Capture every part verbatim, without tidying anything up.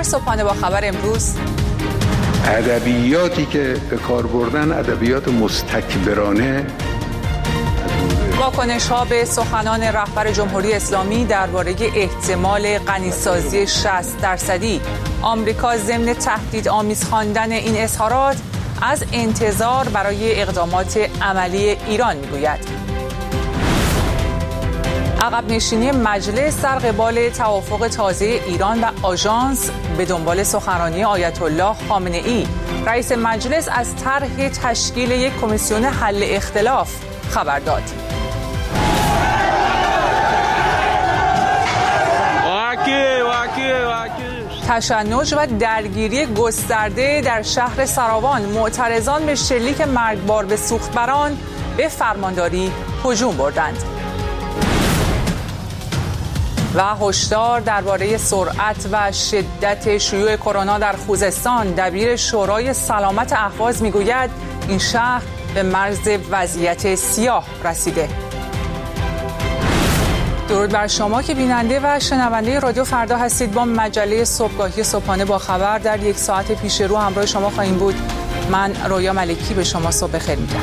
صبحانه با خبر امروز: ادبیاتی که به کار بردن ادبیات مستکبرانه. واکنش‌ها به سخنان رهبر جمهوری اسلامی درباره احتمال غنیسازی شصت درصدی. آمریکا ضمن تهدیدآمیز خواندن این اظهارات از انتظار برای اقدامات عملی ایران میگوید. عقب نشینی مجلس در قبال توافق تازه ایران و آژانس. به دنبال سخنرانی آیت الله خامنه ای، رئیس مجلس از طرح تشکیل یک کمیسیون حل اختلاف خبر داد. تشنج و درگیری گسترده در شهر سراوان. معترضان به شلیک مرگبار به سوختبران به فرمانداری هجوم بردند. و هشدار درباره سرعت و شدت شیوع کرونا در خوزستان. دبیر شورای سلامت اهواز میگوید این شهر به مرز وضعیت سیاه رسیده. درود بر شما که بیننده و شنونده رادیو فردا هستید. با مجله صبحگاهی صبحانه با خبر در یک ساعت پیش رو همراه شما خواهیم بود. من رویا ملکی به شما صبح بخیر میگم.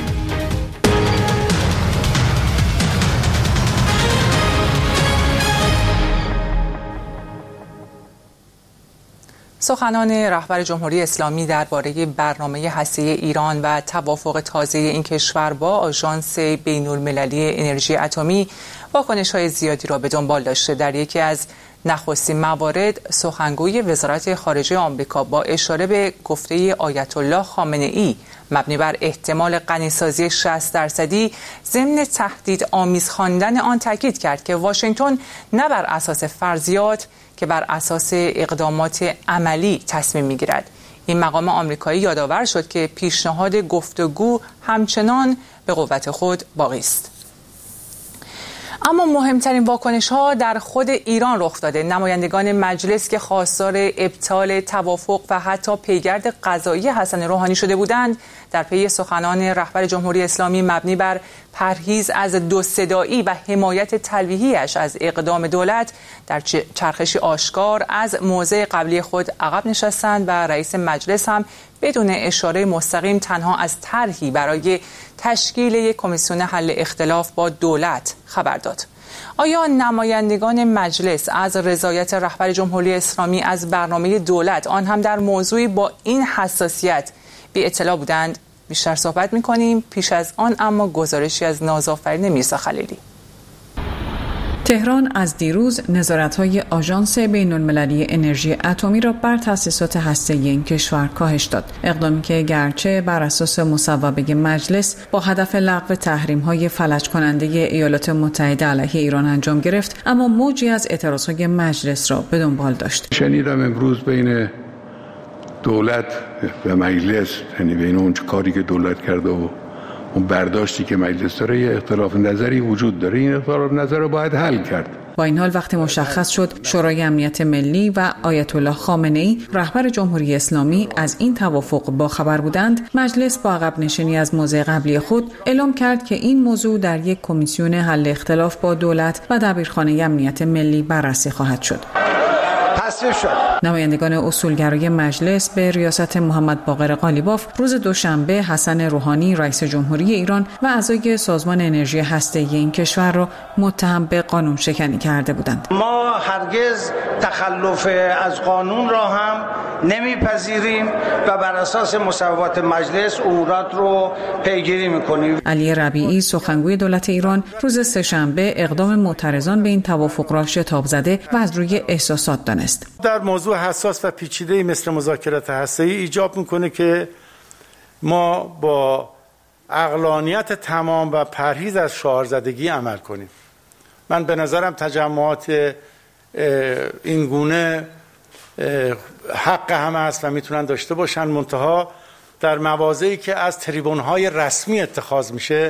سخنان رهبر جمهوری اسلامی درباره برنامه هسته‌ای ایران و توافق تازه این کشور با آژانس بین‌المللی انرژی اتمی واکنش‌های زیادی را به دنبال داشته. در یکی از نخستین موارد سخنگوی وزارت خارجه آمریکا با اشاره به گفته آیت الله خامنه ای مبنی بر احتمال غنیسازی شصت درصدی ضمن تهدید آمیز خواندن آن تاکید کرد که واشنگتن نه بر اساس فرضیات که بر اساس اقدامات عملی تصمیم می‌گیرد. این مقام آمریکایی یادآور شد که پیشنهاد گفتگو همچنان به قوت خود باقی است. اما مهمترین واکنش‌ها در خود ایران رخ داده. نمایندگان مجلس که خواستار ابطال توافق و حتی پیگرد قضایی حسن روحانی شده بودند، در پی سخنان رهبر جمهوری اسلامی مبنی بر پرهیز از دو صدایی و حمایت تلویحی‌اش از اقدام دولت در چرخشی آشکار از موضع قبلی خود عقب نشستند و رئیس مجلس هم بدون اشاره مستقیم تنها از طرحی برای تشکیل یک کمیسیون حل اختلاف با دولت خبر داد. آیا نمایندگان مجلس از رضایت رهبر جمهوری اسلامی از برنامه دولت، آن هم در موضوعی با این حساسیت، بی اطلاع بودند؟ بیشتر صحبت می‌کنیم. پیش از آن اما گزارشی از نازآفرین میرزا خلیلی. تهران از دیروز نظارت‌های آژانس بین‌المللی انرژی اتمی را بر تأسیسات هسته‌ای این کشور کاهش داد. اقدامی که گرچه بر اساس مصوبه مجلس با هدف لغو تحریم‌های فلج کننده ایالات متحده علیه ایران انجام گرفت، اما موجی از اعتراض‌های مجلس را به دنبال داشت. شنیدم امروز بین دولت و مجلس، یعنی بین اون کاری که دولت کرده و اون برداشتی که مجلس داره، یه اختلاف نظری وجود داره. این اختلاف نظر رو باید حل کرد. با این حال وقتی مشخص شد شورای امنیت ملی و آیت الله خامنه ای رهبر جمهوری اسلامی از این توافق با خبر بودند، مجلس با عقب نشینی از موضع قبلی خود اعلام کرد که این موضوع در یک کمیسیون حل اختلاف با دولت و دبیرخانه امنیت ملی بررسی خواهد شد. نمایندگان اصولگرای مجلس به ریاست محمد باقر قالیباف روز دوشنبه حسن روحانی رئیس جمهوری ایران و اعضای سازمان انرژی هسته‌ای این کشور را متهم به قانون شکنی کرده بودند. ما هرگز تخلف از قانون را هم نمیپذیریم و بر اساس مصوبات مجلس امورات رو پیگیری میکنیم. علی ربیعی سخنگوی دولت ایران روز سه‌شنبه اقدام معترضان به این توافق را شتاب زده و از روی احساسات دانست. در موضوع حساس و پیچیده‌ای مثل مذاکرات هسته‌ای ایجاب میکنه که ما با عقلانیت تمام و پرهیز از شعارزدگی عمل کنیم. من به نظرم تجمعات این گونه حق همه است و میتونن داشته باشن، منتها در مواضعی که از تریبون‌های رسمی اتخاذ میشه،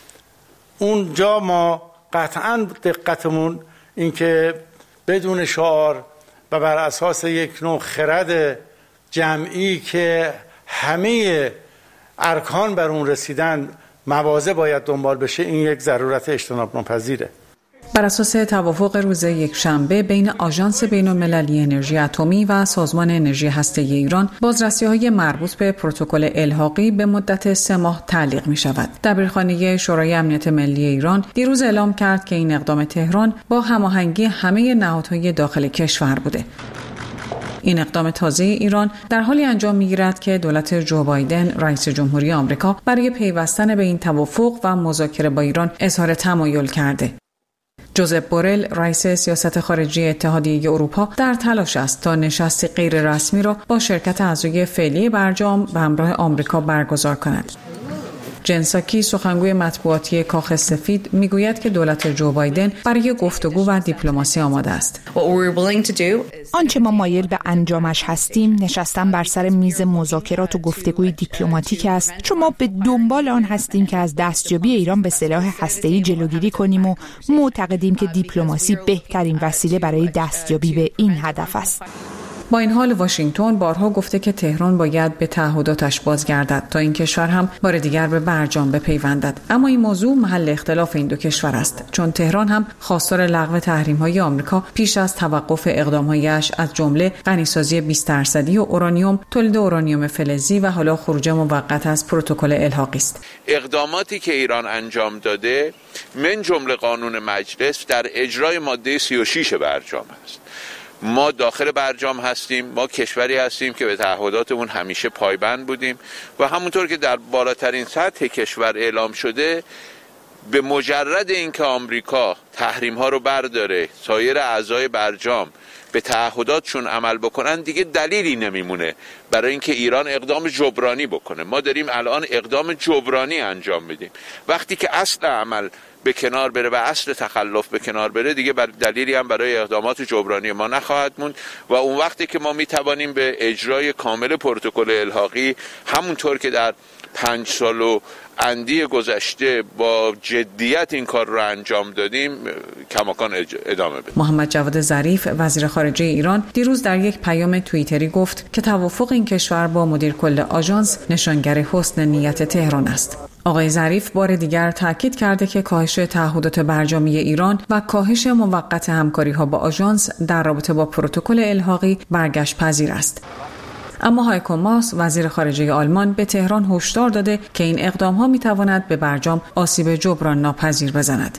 اونجا ما قطعاً دقتمون این که بدون شعار و بر اساس یک نوع خرد جمعی که همه ارکان بر اون رسیدن مواضع باید دنبال بشه، این یک ضرورت اجتناب ناپذیره. بر اساس توافق روز یکشنبه بین آژانس بین‌المللی انرژی اتمی و سازمان انرژی هسته‌ای ایران، بازرسی‌های مربوط به پروتکل الحاقی به مدت سه ماه تعلیق می‌شود. دبیرخانه شورای امنیت ملی ایران دیروز اعلام کرد که این اقدام تهران با هماهنگی همه نهادهای داخل کشور بوده. این اقدام تازه ایران در حالی انجام می‌گیرد که دولت جو بایدن رئیس جمهوری آمریکا برای پیوستن به این توافق و مذاکره با ایران اظهار تمایل کرده. جوزپ بورل رئیس سیاست خارجی اتحادیه اروپا در تلاش است تا نشستی غیر رسمی را با شرکت اعضای فعلی برجام به همراه آمریکا برگزار کند. جن ساکی سخنگوی مطبوعاتی کاخ سفید میگوید که دولت جو بایدن برای گفتگو و دیپلماسی آماده است. آنچه ما مایل به انجامش هستیم نشستن بر سر میز مذاکرات و گفتگوی دیپلماتیک است، چون ما به دنبال آن هستیم که از دستیابی ایران به سلاح هسته‌ای جلوگیری کنیم و معتقدیم که دیپلماسی بهترین وسیله برای دستیابی به این هدف است. با این حال واشنگتن بارها گفته که تهران باید به تعهداتش بازگردد تا این کشور هم بار دیگر به برجام بپیوندد. اما این موضوع محل اختلاف این دو کشور است، چون تهران هم خواستار لغو تحریم‌های آمریکا پیش از توقف اقدام‌هایش از جمله غنیسازی بیست درصدی و اورانیوم، تولید اورانیوم فلزی و حالا خروج موقت از پروتکل الحاقی است. اقداماتی که ایران انجام داده من جمله قانون مجلس در اجرای ماده سی و شش برجام است. ما داخل برجام هستیم، ما کشوری هستیم که به تعهداتمون همیشه پایبند بودیم و همونطور که در بالاترین سطح کشور اعلام شده، به مجرد اینکه آمریکا تحریم ها رو برداره، سایر اعضای برجام به تعهداتشون عمل بکنن، دیگه دلیلی نمیمونه برای اینکه ایران اقدام جبرانی بکنه. ما داریم الان اقدام جبرانی انجام میدیم. وقتی که اصل عمل به کنار بره و اصل تخلف به کنار بره، دیگه بر دلیلی هم برای اقدامات جبرانی ما نخواهد موند و اون وقتی که ما میتوانیم به اجرای کامل پروتکل الحاقی همونطور که در پنج سال و اندی گذشته با جدیت این کار رو انجام دادیم کماکان ادامه بدیم. محمد جواد ظریف وزیر خارجه ایران دیروز در یک پیام توییتری گفت که توافق این کشور با مدیر کل آژانس نشانگر حسن نیت تهران است. آقای ظریف بار دیگر تاکید کرده که کاهش تعهدات برجامی ایران و کاهش موقت همکاری‌ها با آژانس در رابطه با پروتکل الحاقی برگشت پذیر است. اما هایکو ماس وزیر خارجه آلمان به تهران هشدار داده که این اقدام‌ها می‌تواند به برجام آسیب جبران ناپذیر بزند.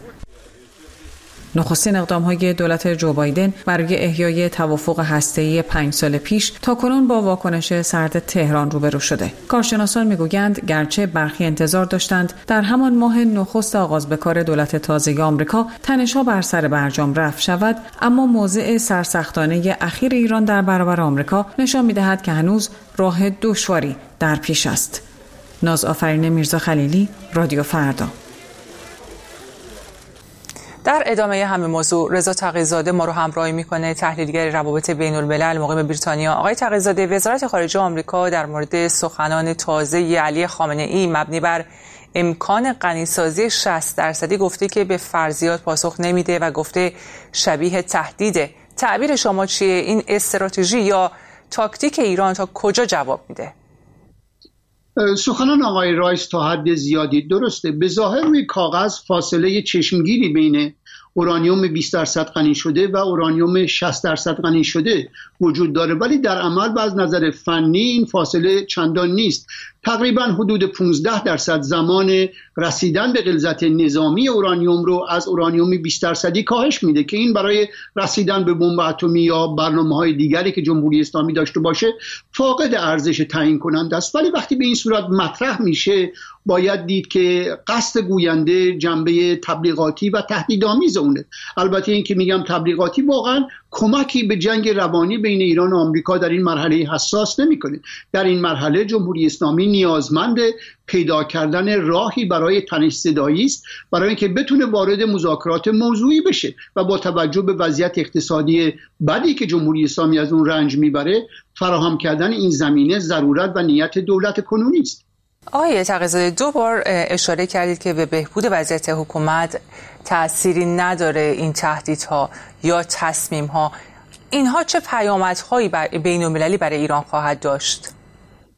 نخستین اقدام‌های دولت جو بایدن برای احیای توافق هسته‌ای پنج سال پیش تاکنون با واکنش سرد تهران روبرو شده. کارشناسان می‌گویند گرچه برخی انتظار داشتند در همان ماه نخست آغاز به کار دولت تازه آمریکا تنش‌ها بر سر برجام رفع شود، اما موضع سرسختانه اخیر ایران در برابر آمریکا نشان می‌دهد که هنوز راه دشواری در پیش است. ناز آفرین میرزا خلیلی، رادیو فردا. در ادامه همه موضوع رضا تقی‌زاده ما رو همراهی میکنه، تحلیلگر روابط بین الملل مقیم بریتانیا. آقای تقی‌زاده، وزارت خارجه آمریکا در مورد سخنان تازه علی خامنه‌ای مبنی بر امکان غنیسازی شصت درصدی گفته که به فرضیات پاسخ نمیده و گفته شبیه تهدیده. تعبیر شما چیه؟ این استراتژی یا تاکتیک ایران تا کجا جواب میده؟ سخنان آقای رایس تا حد زیادی درسته. به ظاهر روی کاغذ فاصله چشمگیری بین اورانیوم بیست درصد غنی شده و اورانیوم شصت درصد غنی شده وجود داره، ولی در عمل و از نظر فنی این فاصله چندان نیست. تقریبا حدود پانزده درصد زمان رسیدن به غلظت نظامی اورانیوم رو از اورانیوم بیست درصدی کاهش میده که این برای رسیدن به بمب اتمی یا برنامه‌های دیگری که جمهوری اسلامی داشته باشه فاقد ارزش تعیین کننده است. ولی وقتی به این صورت مطرح میشه باید دید که قصد گوینده جنبه تبلیغاتی و تهدیدآمیز اونه. البته این که میگم تبلیغاتی واقعا کمکی به جنگ روانی بین ایران و آمریکا در این مرحله حساس نمیکنه. در این مرحله جمهوری اسلامی نیازمند پیدا کردن راهی برای تنش زدایی است، برای اینکه بتونه وارد مذاکرات موضوعی بشه و با توجه به وضعیت اقتصادی بدی که جمهوری اسلامی از اون رنج میبره فراهم کردن این زمینه ضرورت و نیت دولت کنونی است. آقای تقی‌زاده، دو بار اشاره کردید که به بهبود وضعیت حکومت تأثیری نداره این تهدیدها یا تصمیم‌ها. اینها چه پیامدهایی بین المللی برای ایران خواهد داشت؟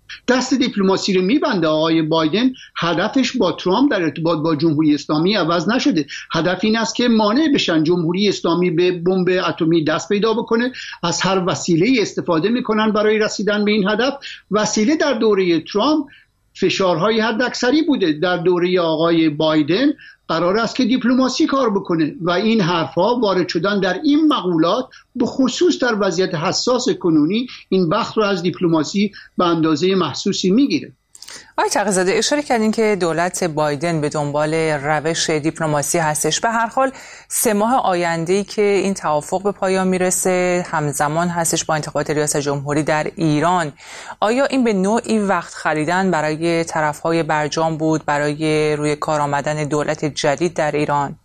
دست دیپلماسی رو میبنده. آقای بایدن هدفش با ترامپ در ارتباط با جمهوری اسلامی عوض نشده. هدف این است که مانع بشن جمهوری اسلامی به بمب اتمی دست پیدا بکنه. از هر وسیله استفاده میکنن برای رسیدن به این هدف. وسیله در دوره ترامپ فشارهای حداکثری بوده. در دوره آقای بایدن قرار است که دیپلماسی کار بکنه و این حرفها وارد شدن در این مقولات به خصوص در وضعیت حساس کنونی این بخت رو از دیپلماسی به اندازه محسوسی میگیره. آقای تقی‌زاده اشاره کردین که دولت بایدن به دنبال روش دیپلماسی هستش. به هر حال سه ماه آینده‌ای که این توافق به پایان میرسه همزمان هستش با انتخابات ریاست جمهوری در ایران. آیا این به نوعی وقت خریدن برای طرف‌های برجام بود برای روی کار آمدن دولت جدید در ایران؟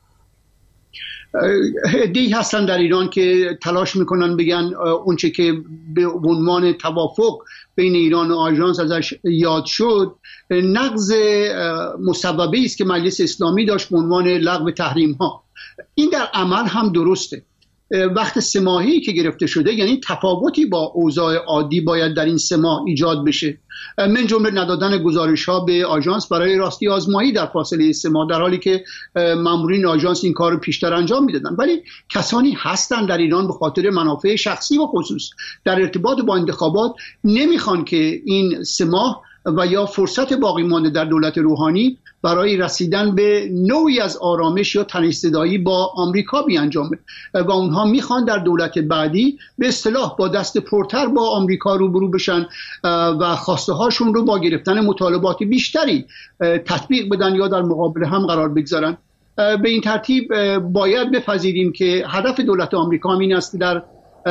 عده‌ای هستن در ایران که تلاش میکنن بگن اونچه که به عنوان توافق بین ایران و آژانس ازش یاد شد نقض مصوبه‌ای است که مجلس اسلامی داشت به عنوان لغو تحریم ها. این در عمل هم درسته. وقت سه ماهی که گرفته شده یعنی تفاوتی با اوضاع عادی باید در این سه ماه ایجاد بشه، من جمله ندادن گزارش ها به آژانس برای راستی آزمایی در فاصله سه ماه، در حالی که مامورین آژانس این کار رو پیشتر انجام میدادن. ولی کسانی هستن در ایران به خاطر منافع شخصی و خصوص در ارتباط با انتخابات نمیخوان که این سه ماه و یا فرصت باقی مانده در دولت روحانی برای رسیدن به نوعی از آرامش یا تنش‌زدایی با آمریکا بیانجامه و اونها میخوان در دولت بعدی به اصطلاح با دست پرتر با آمریکا روبرو بشن و خواسته هاشون رو با گرفتن مطالبات بیشتری تطبیق بدن یا در مقابل هم قرار بگذارن. به این ترتیب باید بپذیریم که هدف دولت آمریکا این است در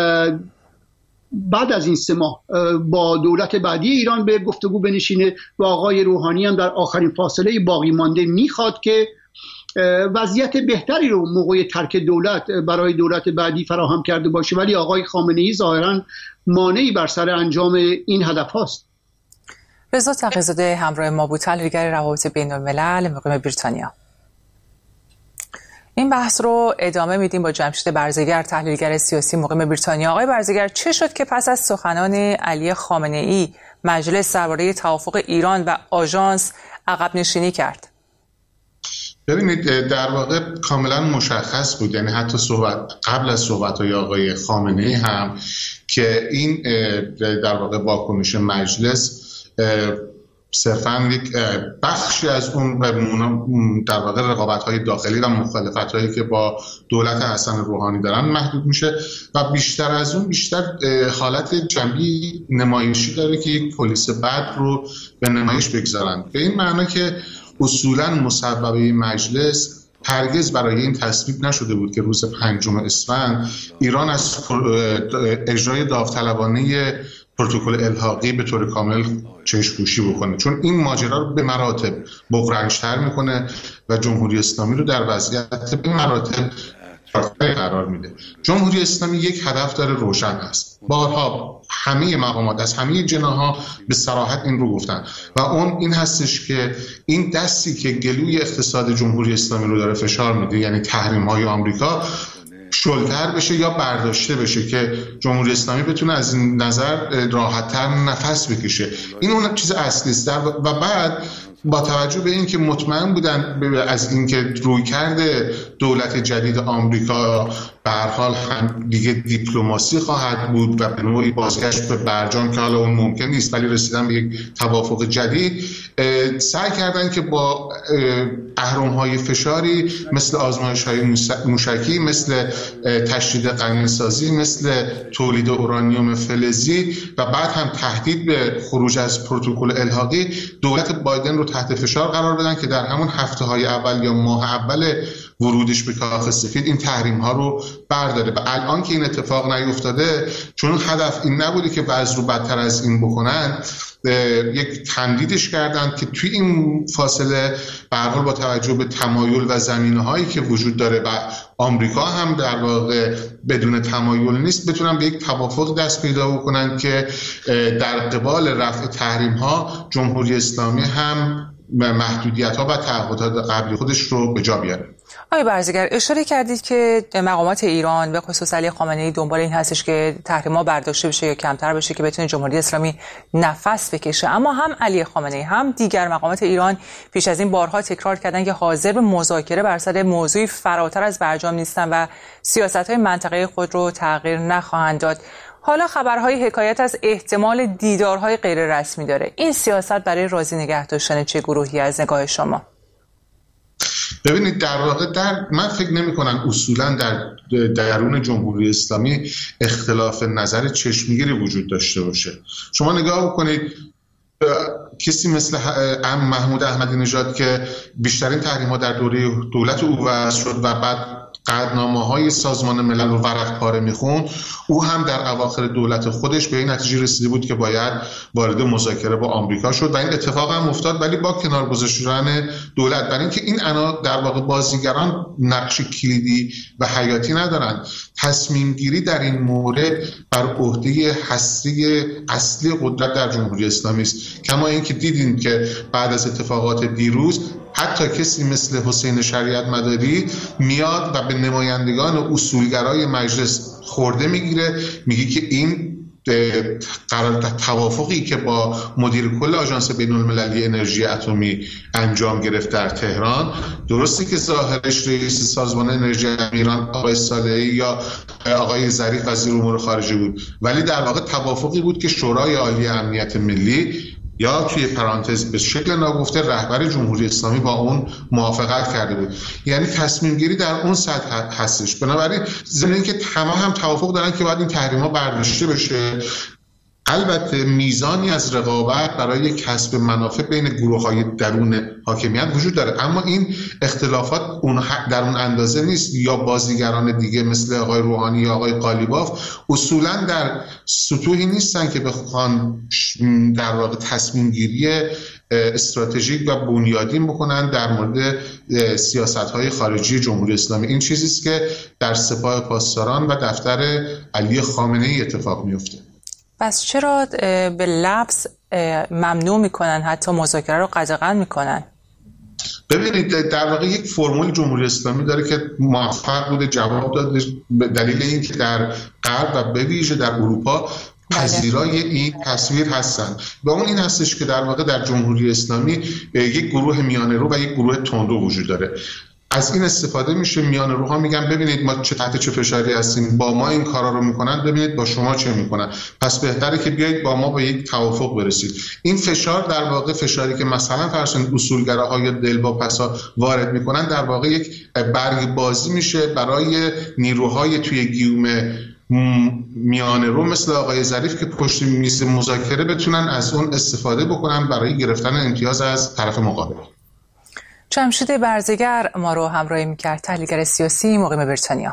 بعد از این سه ماه با دولت بعدی ایران به گفتگو بنشینه و آقای روحانی هم در آخرین فاصله باقی مانده میخواد که وضعیت بهتری رو موقع ترک دولت برای دولت بعدی فراهم کرده باشه. ولی آقای خامنه‌ای ظاهراً مانعی بر سر انجام این هدف هاست. رضا تقی‌زاده همراه ما بود، تحلیلگر روابط بین الملل مقیم بریتانیا. این بحث رو ادامه میدیم با جمشید برزگر، تحلیلگر سیاسی مقیم بریتانیا. آقای برزگر، چه شد که پس از سخنان علی خامنه‌ای مجلس درباره توافق ایران و آژانس عقب نشینی کرد؟ ببینید در واقع کاملا مشخص بود، یعنی حتی صحبت قبل از صحبت‌های آقای خامنه‌ای هم که این در واقع واکنش مجلس صرفاً یک بخشی از اون در واقع رقابت‌های داخلی و مخالفت‌هایی که با دولت حسن روحانی دارن محدود میشه و بیشتر از اون بیشتر حالت جنبی نمایشی داره که یک پلیس بد رو به نمایش بگذارن. به این معنی که اصولاً مصوبه مجلس هرگز برای این تصویب نشده بود که روز پنجم اسفند ایران از اجرای داوطلبانه پروتکل الحاقی به طور کامل چشم‌پوشی بکنه، چون این ماجرا رو به مراتب بغرنج‌تر میکنه و جمهوری اسلامی رو در وضعیت به مراتب قرار میده. جمهوری اسلامی یک هدف داره روشن است. بارها همه مقامات از همه جناح‌ها به صراحت این رو گفتن و اون این هستش که این دستی که گلوی اقتصاد جمهوری اسلامی رو داره فشار میده، یعنی تحریم‌های آمریکا، شلتر بشه یا برداشته بشه که جمهوری اسلامی بتونه از این نظر راحت‌تر نفس بکشه. این اون چیز اصلی است. و بعد با توجه به این که مطمئن بودن از اینکه رویکرد دولت جدید آمریکا به هر حال هم دیگه دیپلماسی خواهد بود و به نوعی بازگشت به برجام که حالا اون ممکن نیست ولی رسیدن به یک توافق جدید، سعی کردن که با اهرم‌های فشاری مثل آزمایش‌های موشکی، مثل تشدید غنی‌سازی، مثل تولید اورانیوم فلزی و بعد هم تهدید به خروج از پروتکل الحاقی دولت بایدن رو تحت فشار قرار بدن که در همون هفته‌های اول یا ماه اول ورودش به کاخ سفید این تحریم ها رو برداره. و الان که این اتفاق نیفتاده، چون هدف این نبوده که وضع رو بدتر از این بکنن، یک تمدیدش کردن که توی این فاصله به هر حال با توجه به تمایل و زمینه‌هایی که وجود داره و آمریکا هم در واقع بدون تمایل نیست، بتونن به یک توافق دست پیدا بکنن که در قبال رفع تحریم ها جمهوری اسلامی هم محدودیت ها و تعهدات قبلی خودش رو به جا بیاره. آقای برزگر، اشاره کردید که مقامات ایران به خصوص علی خامنه‌ای دنبال این هستش که تحریم‌ها برداشته بشه یا کمتر بشه که بتونه جمهوری اسلامی نفس بکشه، اما هم علی خامنه‌ای هم دیگر مقامات ایران پیش از این بارها تکرار کردن که حاضر به مذاکره بر سر موضوعی فراتر از برجام نیستن و سیاست‌های منطقه خود رو تغییر نخواهند داد. حالا خبرهای حکایت از احتمال دیدارهای غیر رسمی داره. این سیاست برای راضی نگه داشتن چه گروهی از نگاه شما؟ ببینید در واقع در من فکر نمی کنم اصولا در درون جمهوری اسلامی اختلاف نظر چشمگیری وجود داشته باشه. شما نگاه بکنید کسی مثل محمود احمدی نژاد که بیشترین تحریم‌ها در دوره دولت او وضع شد و بعد قطعنامه‌های سازمان ملل رو ورق پاره می‌خوند، او هم در اواخر دولت خودش به این نتیجه رسیده بود که باید وارد مذاکره با آمریکا شد و این اتفاق هم افتاد، ولی با کنار گذاشتن دولت. برای اینکه این انا در واقع بازیگران نقش کلیدی و حیاتی ندارند، تصمیم گیری در این مورد بر عهده هسته اصلی قدرت در جمهوری اسلامی است. کما اینکه دیدیم که بعد از اتفاقات دیروز حتی کسی مثل حسین شریعت مداری میاد و به نمایندگان اصولگرای مجلس خورده میگیره، میگه که این قرار توافقی که با مدیر کل آژانس بین‌المللی انرژی اتمی انجام گرفت در تهران، درسته که ظاهرش رئیس سازمان انرژی ایران آقای صالحی یا آقای ظریف وزیر امور خارجه بود، ولی در واقع توافقی بود که شورای عالی امنیت ملی یا توی پرانتز به شکل ناگفته رهبر جمهوری اسلامی با اون موافقت کرده بود. یعنی تصمیم گیری در اون سطح هستش. بنابراین ضمن اینکه همه هم توافق دارن که باید این تحریم‌ها برداشته بشه، البته میزانی از رقابت برای کسب منافع بین گروه‌های درون حاکمیت وجود داره، اما این اختلافات اون در اون اندازه نیست. یا بازیگران دیگه مثل آقای روحانی یا آقای قالیباف اصولا در سطوحی نیستن که بخوان در واقع تصمیم گیری استراتژیک و بنیادین بکنن در مورد سیاست‌های خارجی جمهوری اسلامی. این چیزی است که در سپاه پاسداران و دفتر علی خامنه‌ای اتفاق میفته. پس چرا به لفظ ممنوع میکنن، حتی مذاکره رو قدغن میکنن؟ ببینید در واقع یک فرمول جمهوری اسلامی داره که موفق بوده جواب داده به دلیل اینکه در غرب و به ویژه در اروپا پذیرای این تصویر هستن و اون این هستش که در واقع در جمهوری اسلامی یک گروه میانه رو و یک گروه تندرو وجود داره. از این استفاده میشه. میان روها میگن ببینید ما چه تحت چه فشاری هستیم، با ما این کارا رو میکنن، ببینید با شما چه میکنن، پس بهتره که بیایید با ما به یک توافق برسید. این فشار در واقع فشاری که مثلا فرضاً اصولگراها یا دلواپسا وارد میکنن در واقع یک برگ بازی میشه برای نیروهای توی گیوم میانه رو مثل آقای ظریف که پشت میز مذاکره بتونن از اون استفاده بکنن برای گرفتن امتیاز از طرف مقابل. جمشید برزگر ما رو همراهی میکرد، تحلیلگر سیاسی مقیم بریتانیا.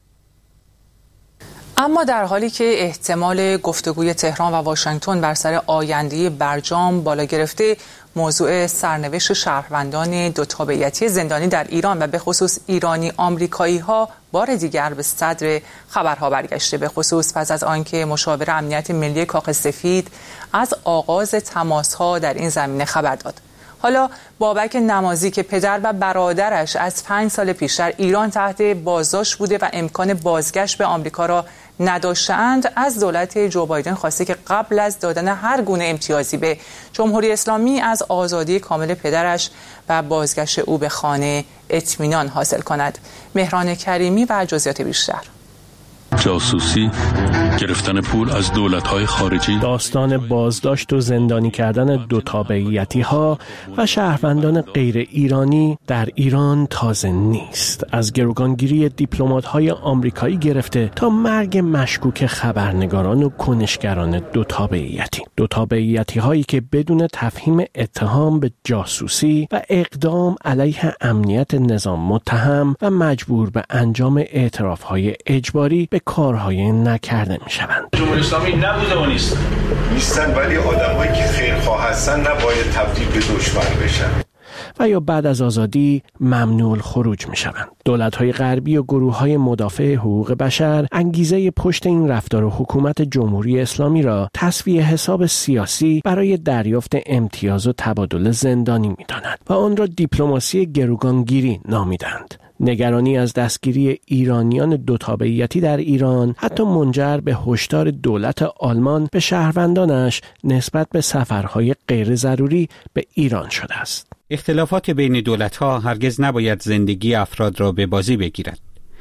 اما در حالی که احتمال گفتگوی تهران و واشنگتن بر سر آینده برجام بالا گرفته، موضوع سرنوشت شهروندان دو تابعیتی زندانی در ایران و به خصوص ایرانی آمریکایی ها بار دیگر به صدر خبرها برگشته، به خصوص پس از آنکه مشاور امنیت ملی کاخ سفید از آغاز تماس ها در این زمینه خبر داد. حالا بابک نمازی که پدر و برادرش از پنج سال پیشتر ایران تحت بازداشت بوده و امکان بازگشت به آمریکا را نداشتند، از دولت جو بایدن خواسته که قبل از دادن هر گونه امتیازی به جمهوری اسلامی از آزادی کامل پدرش و بازگشت او به خانه اطمینان حاصل کند. مهران کریمی و جزئیات بیشتر. جاسوسی، گرفتن پول از دولت‌های خارجی، داستان بازداشت و زندانی کردن دو تابعیتی‌ها و شهروندان غیر ایرانی در ایران تازه نیست. از گروگانگیری دیپلمات‌های آمریکایی گرفته تا مرگ مشکوک خبرنگاران و کنشگران دو تابعیتی. دو تابعیتی‌هایی که بدون تفهیم اتهام به جاسوسی و اقدام علیه امنیت نظام متهم و مجبور به انجام اعتراف‌های اجباری به کارهای نکرده می شوند. جمهوری اسلامی نبوده و نیست. نیستن، ولی آدمایی که خیرخواه هستن نباید تبدیل به دشمن بشن. و یا بعد از آزادی ممنوع خروج می شوند. دولت‌های غربی و گروه‌های مدافع حقوق بشر انگیزه پشت این رفتار حکومت جمهوری اسلامی را تسویه حساب سیاسی برای دریافت امتیاز و تبادل زندانی می‌دانند و آن را دیپلماسی گروگانگیری نامیدند. نگرانی از دستگیری ایرانیان دو تابعیتی در ایران حتی منجر به هشدار دولت آلمان به شهروندانش نسبت به سفرهای غیر ضروری به ایران شده است. اختلافات بین دولت‌ها هرگز نباید زندگی افراد را به بازی بگیرد.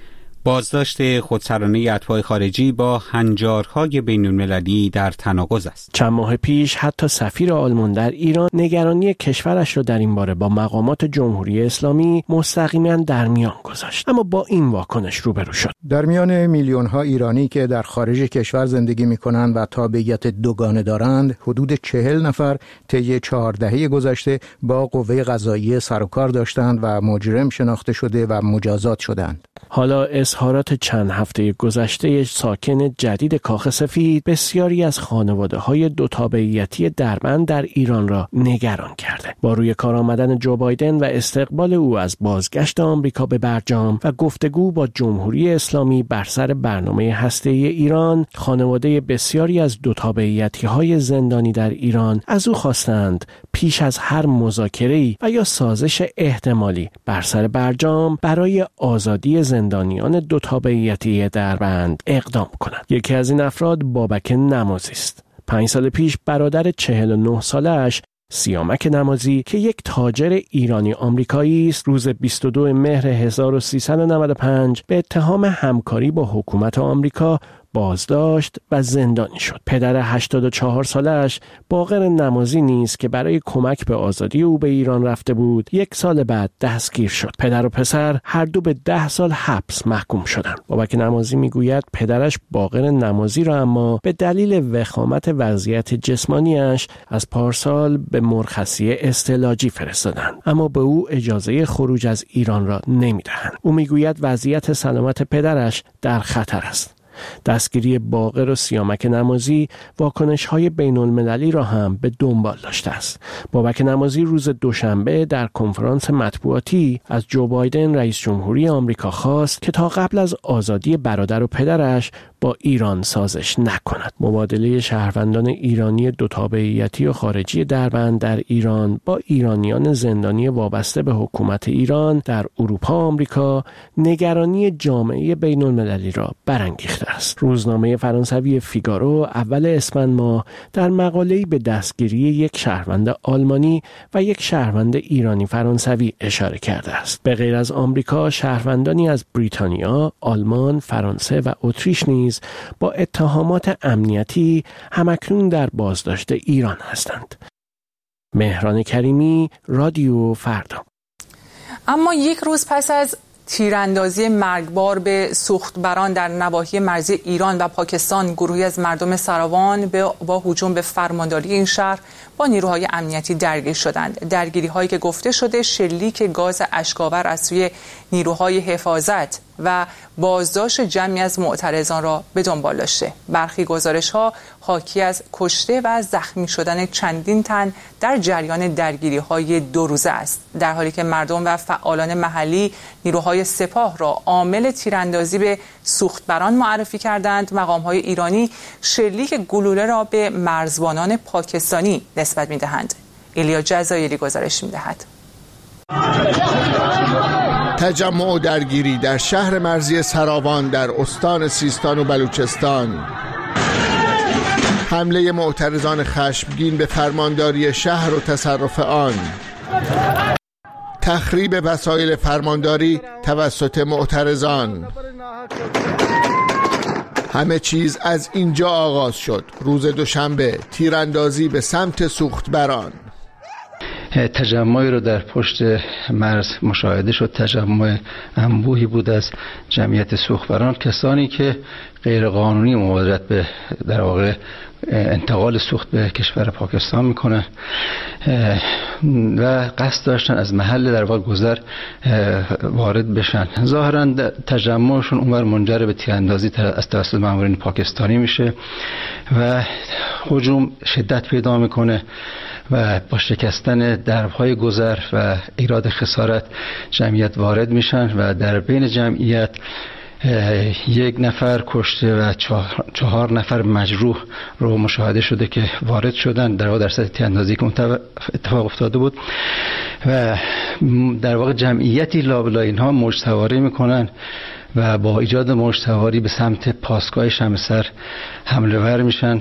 بازداشت خودسرانه اتباع خارجی با هنجارهای بین‌المللی در تناقض است. چند ماه پیش حتی سفیر آلمان در ایران نگرانی کشورش را در این باره با مقامات جمهوری اسلامی مستقیما در میان گذاشت، اما با این واکنش روبرو شد. در میان میلیون‌ها ایرانی که در خارج کشور زندگی می‌کنند و تابعیت دوگانه دارند، حدود چهل نفر طی چهار دهه گذشته با قوه قضاییه سر و کار داشتند و مجرم شناخته شده و مجازات شدند. حالا اظهارات چند هفته گذشته ساکن جدید کاخ سفید بسیاری از خانواده‌های دو تابعیتی دربند در ایران را نگران کرده. با روی کار آمدن جو بایدن و استقبال او از بازگشت آمریکا به برجام و گفتگو با جمهوری اسلامی بر سر برنامه هسته‌ای ایران، خانواده بسیاری از دو تابعیتی‌های زندانی در ایران از او خواستند پیش از هر مذاکره‌ای و یا سازش احتمالی بر سر برجام برای آزادی زندانیان دو تابعیتی دربند اقدام کند. یکی از این افراد بابک نمازی است. پنج سال پیش برادر چهل و نه سالش سیامک نمازی که یک تاجر ایرانی آمریکایی است، روز بیست و دو مهر هزار و سیصد و نود و پنج به اتهام همکاری با حکومت آمریکا بازداشت و زندانی شد. پدر هشتاد و چهار سالش باقر نمازی نیز که برای کمک به آزادی او به ایران رفته بود، یک سال بعد دستگیر شد. پدر و پسر هر دو به ده سال حبس محکوم شدند. بابک نمازی میگوید پدرش باقر نمازی را اما به دلیل وخامت وضعیت جسمانیش از پارسال به مرخصی استعلاجی فرستادند، اما به او اجازه خروج از ایران را نمیدهند. او میگوید وضعیت سلامت پدرش در خطر است. دستگیری باقر و سیامک نمازی واکنش‌های بین‌المللی را هم به دنبال داشته است. بابک نمازی روز دوشنبه در کنفرانس مطبوعاتی از جو بایدن رئیس جمهوری آمریکا خواست که تا قبل از آزادی برادر و پدرش با ایران سازش نکند. مبادله شهروندان ایرانی دو تابعیتی و خارجی دربند در ایران با ایرانیان زندانی وابسته به حکومت ایران در اروپا و آمریکا نگرانی جامعه بین‌المللی را برانگیخته است. روزنامه فرانسوی فیگارو اول اسفند ماه در مقاله‌ای به دستگیری یک شهروند آلمانی و یک شهروند ایرانی فرانسوی اشاره کرده است. به غیر از آمریکا، شهروندانی از بریتانیا، آلمان، فرانسه و اتریش نیز با اتهامات امنیتی همکنون در بازداشت ایران هستند. مهران کریمی، رادیو فردا. اما یک روز پس از تیراندازی مرگبار به سوختبران در نواحی مرزی ایران و پاکستان، گروهی از مردم سراوان با هجوم به فرمانداری این شهر با نیروهای امنیتی درگیر شدند. درگیری هایی که گفته شده شلیک گاز اشک‌آور از سوی نیروهای حفاظت و بازداشت جمعی از معترضان را به دنبال داشته. برخی گزارش ها حاکی از کشته و زخمی شدن چندین تن در جریان درگیری های دو روزه است، در حالی که مردم و فعالان محلی نیروهای سپاه را عامل تیراندازی به سوختبران معرفی کردند. مقام های ایرانی شلیک گلوله را به مرزبانان پاکستانی نسبت می‌دهند. ایلیا جزایری گزارش می‌دهد. تجمع و درگیری در شهر مرزی سراوان در استان سیستان و بلوچستان. حمله معترضان خشمگین به فرمانداری شهر و تصرف آن. تخریب وسایل فرمانداری توسط معترضان. همه چیز از اینجا آغاز شد. روز دوشنبه تیراندازی به سمت سوختبران. تجمعی رو در پشت مرز مشاهده شد. تجمع انبوهی بود از جمعیت سوختبران، کسانی که غیر قانونی مبادرت به در واقع انتقال سوخت به کشور پاکستان میکنه و قصد داشتن از محل در واقع گذر وارد بشن. ظاهرا تجمعشون اونور منجر به تیراندازی از توسط مامورین پاکستانی میشه و هجوم شدت پیدا میکنه و با شکستن درب‌های گذر و ایراد خسارت جمعیت وارد میشن و در بین جمعیت یک نفر کشته و چهار, چهار نفر مجروح رو مشاهده شده که وارد شدن در واقع در سطح تیراندازی که اتفاق افتاده بود و در واقع جمعیتی لابلای اینها موج سواری میکنن و با ایجاد موج سواری به سمت پاسگاه شمسر حمله ور میشن.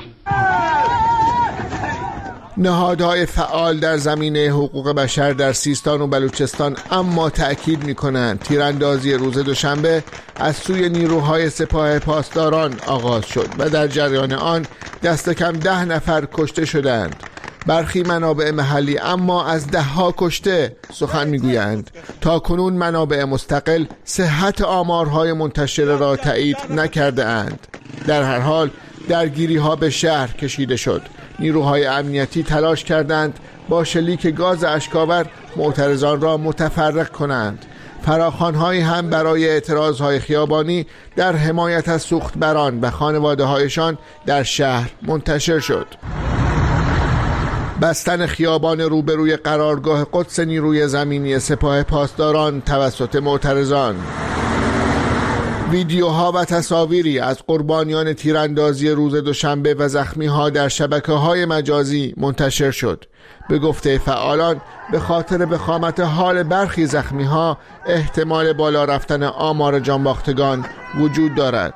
نهادهای فعال در زمینه حقوق بشر در سیستان و بلوچستان اما تأکید می‌کنند تیراندازی روز دوشنبه از سوی نیروهای سپاه پاسداران آغاز شد و در جریان آن دست کم ده نفر کشته شدند. برخی منابع محلی اما از ده ها کشته سخن میگویند. تا کنون منابع مستقل صحت آمارهای منتشر را تایید نکرده اند. در هر حال درگیری ها به شهر کشیده شد. نیروهای امنیتی تلاش کردند با شلیک گاز اشک‌آور معترضان را متفرق کنند. فراخوان‌هایی هم برای اعتراضهای خیابانی در حمایت از سوختبران و خانواده‌هایشان در شهر منتشر شد. بستن خیابان روبروی قرارگاه قدس نیروی زمینی سپاه پاسداران توسط معترضان. ویدیوها و تصاویری از قربانیان تیراندازی روز دوشنبه و زخمی‌ها در شبکه‌های مجازی منتشر شد. به گفته فعالان به خاطر وخامت حال برخی زخمی‌ها احتمال بالا رفتن آمار جانباختگان وجود دارد.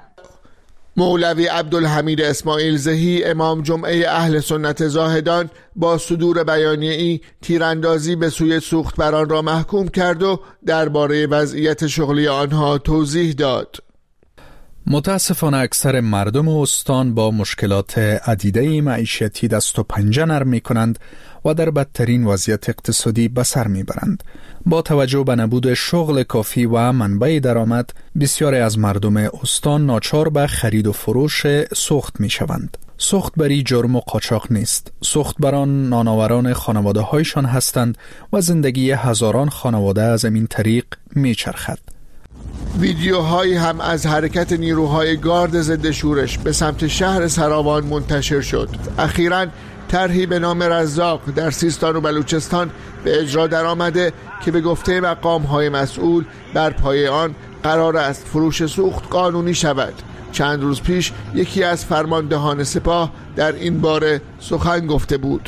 مولوی عبدالحمید اسماعیل زهی امام جمعه اهل سنت زاهدان با صدور بیانیه‌ای تیراندازی به سوی سوختبران را محکوم کرد و درباره وضعیت شغلی آنها توضیح داد. متاسفانه اکثر مردم استان با مشکلات عدیده معیشتی دست و پنجه نرم می کنند و در بدترین وضعیت اقتصادی به سر می برند. با توجه به نبود شغل کافی و منبع درآمد، بسیاری از مردم استان ناچار به خرید و فروش سوخت می شوند. سوخت بری جرم و قاچاق نیست. سوختبران نانآوران خانواده هایشان هستند و زندگی هزاران خانواده از این طریق می چرخد. ویدیوهایی هم از حرکت نیروهای گارد ضد شورش به سمت شهر سراوان منتشر شد. اخیراً طرحی به نام رزاق در سیستان و بلوچستان به اجرا در آمده که به گفته مقام‌های مسئول بر پایه آن قرار است فروش سوخت قانونی شود. چند روز پیش یکی از فرماندهان سپاه در این باره سخن گفته بود.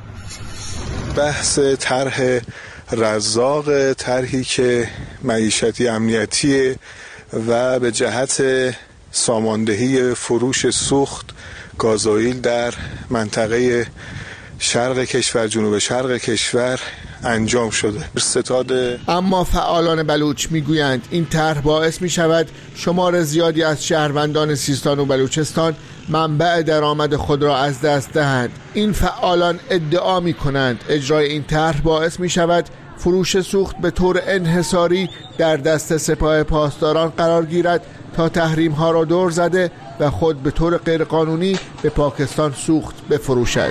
بحث طرح رزاق، طرحی که معیشتی امنیتی و به جهت ساماندهی فروش سوخت گازوئیل در منطقه شرق کشور، جنوب شرق کشور انجام شده. ستاد اما فعالان بلوچ میگویند این طرح باعث می شود شمار زیادی از شهروندان سیستان و بلوچستان منبع درآمد خود را از دست دهند. این فعالان ادعا می کنند اجرای این طرح باعث می شود فروش سوخت به طور انحصاری در دست سپاه پاسداران قرار گیرد تا تحریم ها را دور زده و خود به طور غیرقانونی به پاکستان سوخت بفروشد.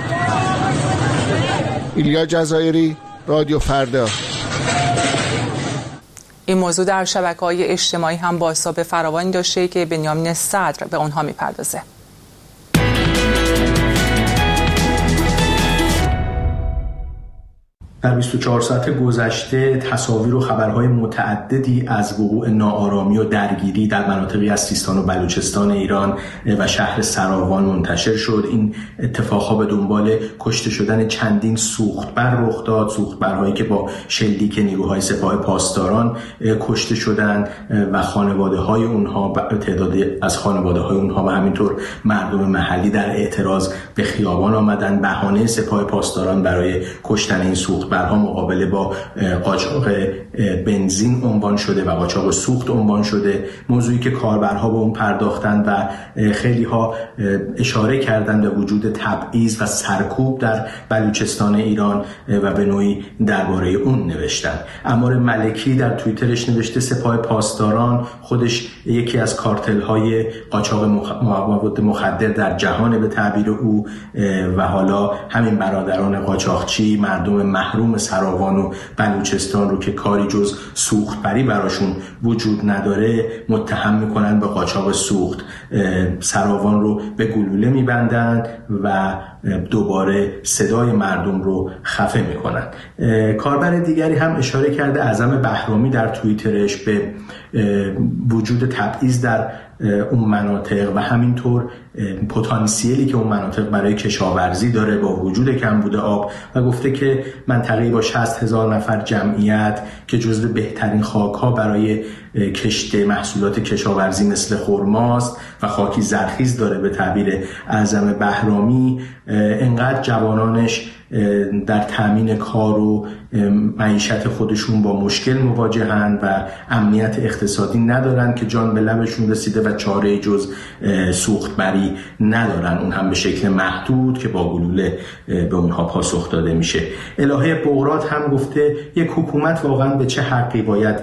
ایلیا جزایری، رادیو فردا. این موضوع در شبکه‌های اجتماعی هم بازتاب فراوانی داشته که بنیامین صدر به اونها میپردازه. در بیست و چهار ساعت گذشته تصاویر و خبرهای متعددی از وقوع ناآرامی و درگیری در مناطقی از سیستان و بلوچستان ایران و شهر سراوان منتشر شد. این اتفاقها به دنبال کشته شدن چندین سوختبر رخ داد، سوختبرهایی که با شلیک نیروهای سپاه پاسداران کشته شدند و خانواده های اونها، تعدادی از خانواده های اونها و همینطور مردم محلی در اعتراض به خیابان آمدند. بهانه سپاه پاسداران برای کشتن این سوختبر برها مقابله با قاچاق بنزین عنوان شده و قاچاق سوخت عنوان شده، موضوعی که کاربرها به اون پرداختند و خیلی ها اشاره کردند به وجود تبعیض و سرکوب در بلوچستان ایران و به نوعی درباره اون نوشتند. عمار ملکی در توییترش نوشته سپاه پاسداران خودش یکی از کارتل های قاچاق مواد مخدر در جهان به تعبیر او و حالا همین برادران قاچاقچی مردم محروم سراوان و بلوچستان رو که کاری جز سوختبری براشون وجود نداره متهم میکنن به قاچاق سوخت. سراوان رو به گلوله میبندن و دوباره صدای مردم رو خفه میکنن. کاربر دیگری هم اشاره کرده اعظم بهرامی در توییترش به وجود تبعیض در اون مناطق و همینطور پتانسیلی که اون مناطق برای کشاورزی داره با وجود کمبود آب و گفته که منطقه‌ای با شصت هزار نفر جمعیت که جزو بهترین خاک‌ها برای کشت محصولات کشاورزی مثل خرماست و خاکی زرخیز داره به تعبیر اعظم بهرامی، انقدر جوانانش در تامین کار و معیشت خودشون با مشکل مواجهن و امنیت اقتصادی ندارن که جان به لبشون رسیده و چاره جز سوخت بری ندارن، اون هم به شکل محدود که با گلوله به اونها پاسخ داده میشه. الهه بغرات هم گفته یک حکومت واقعا به چه حقی باید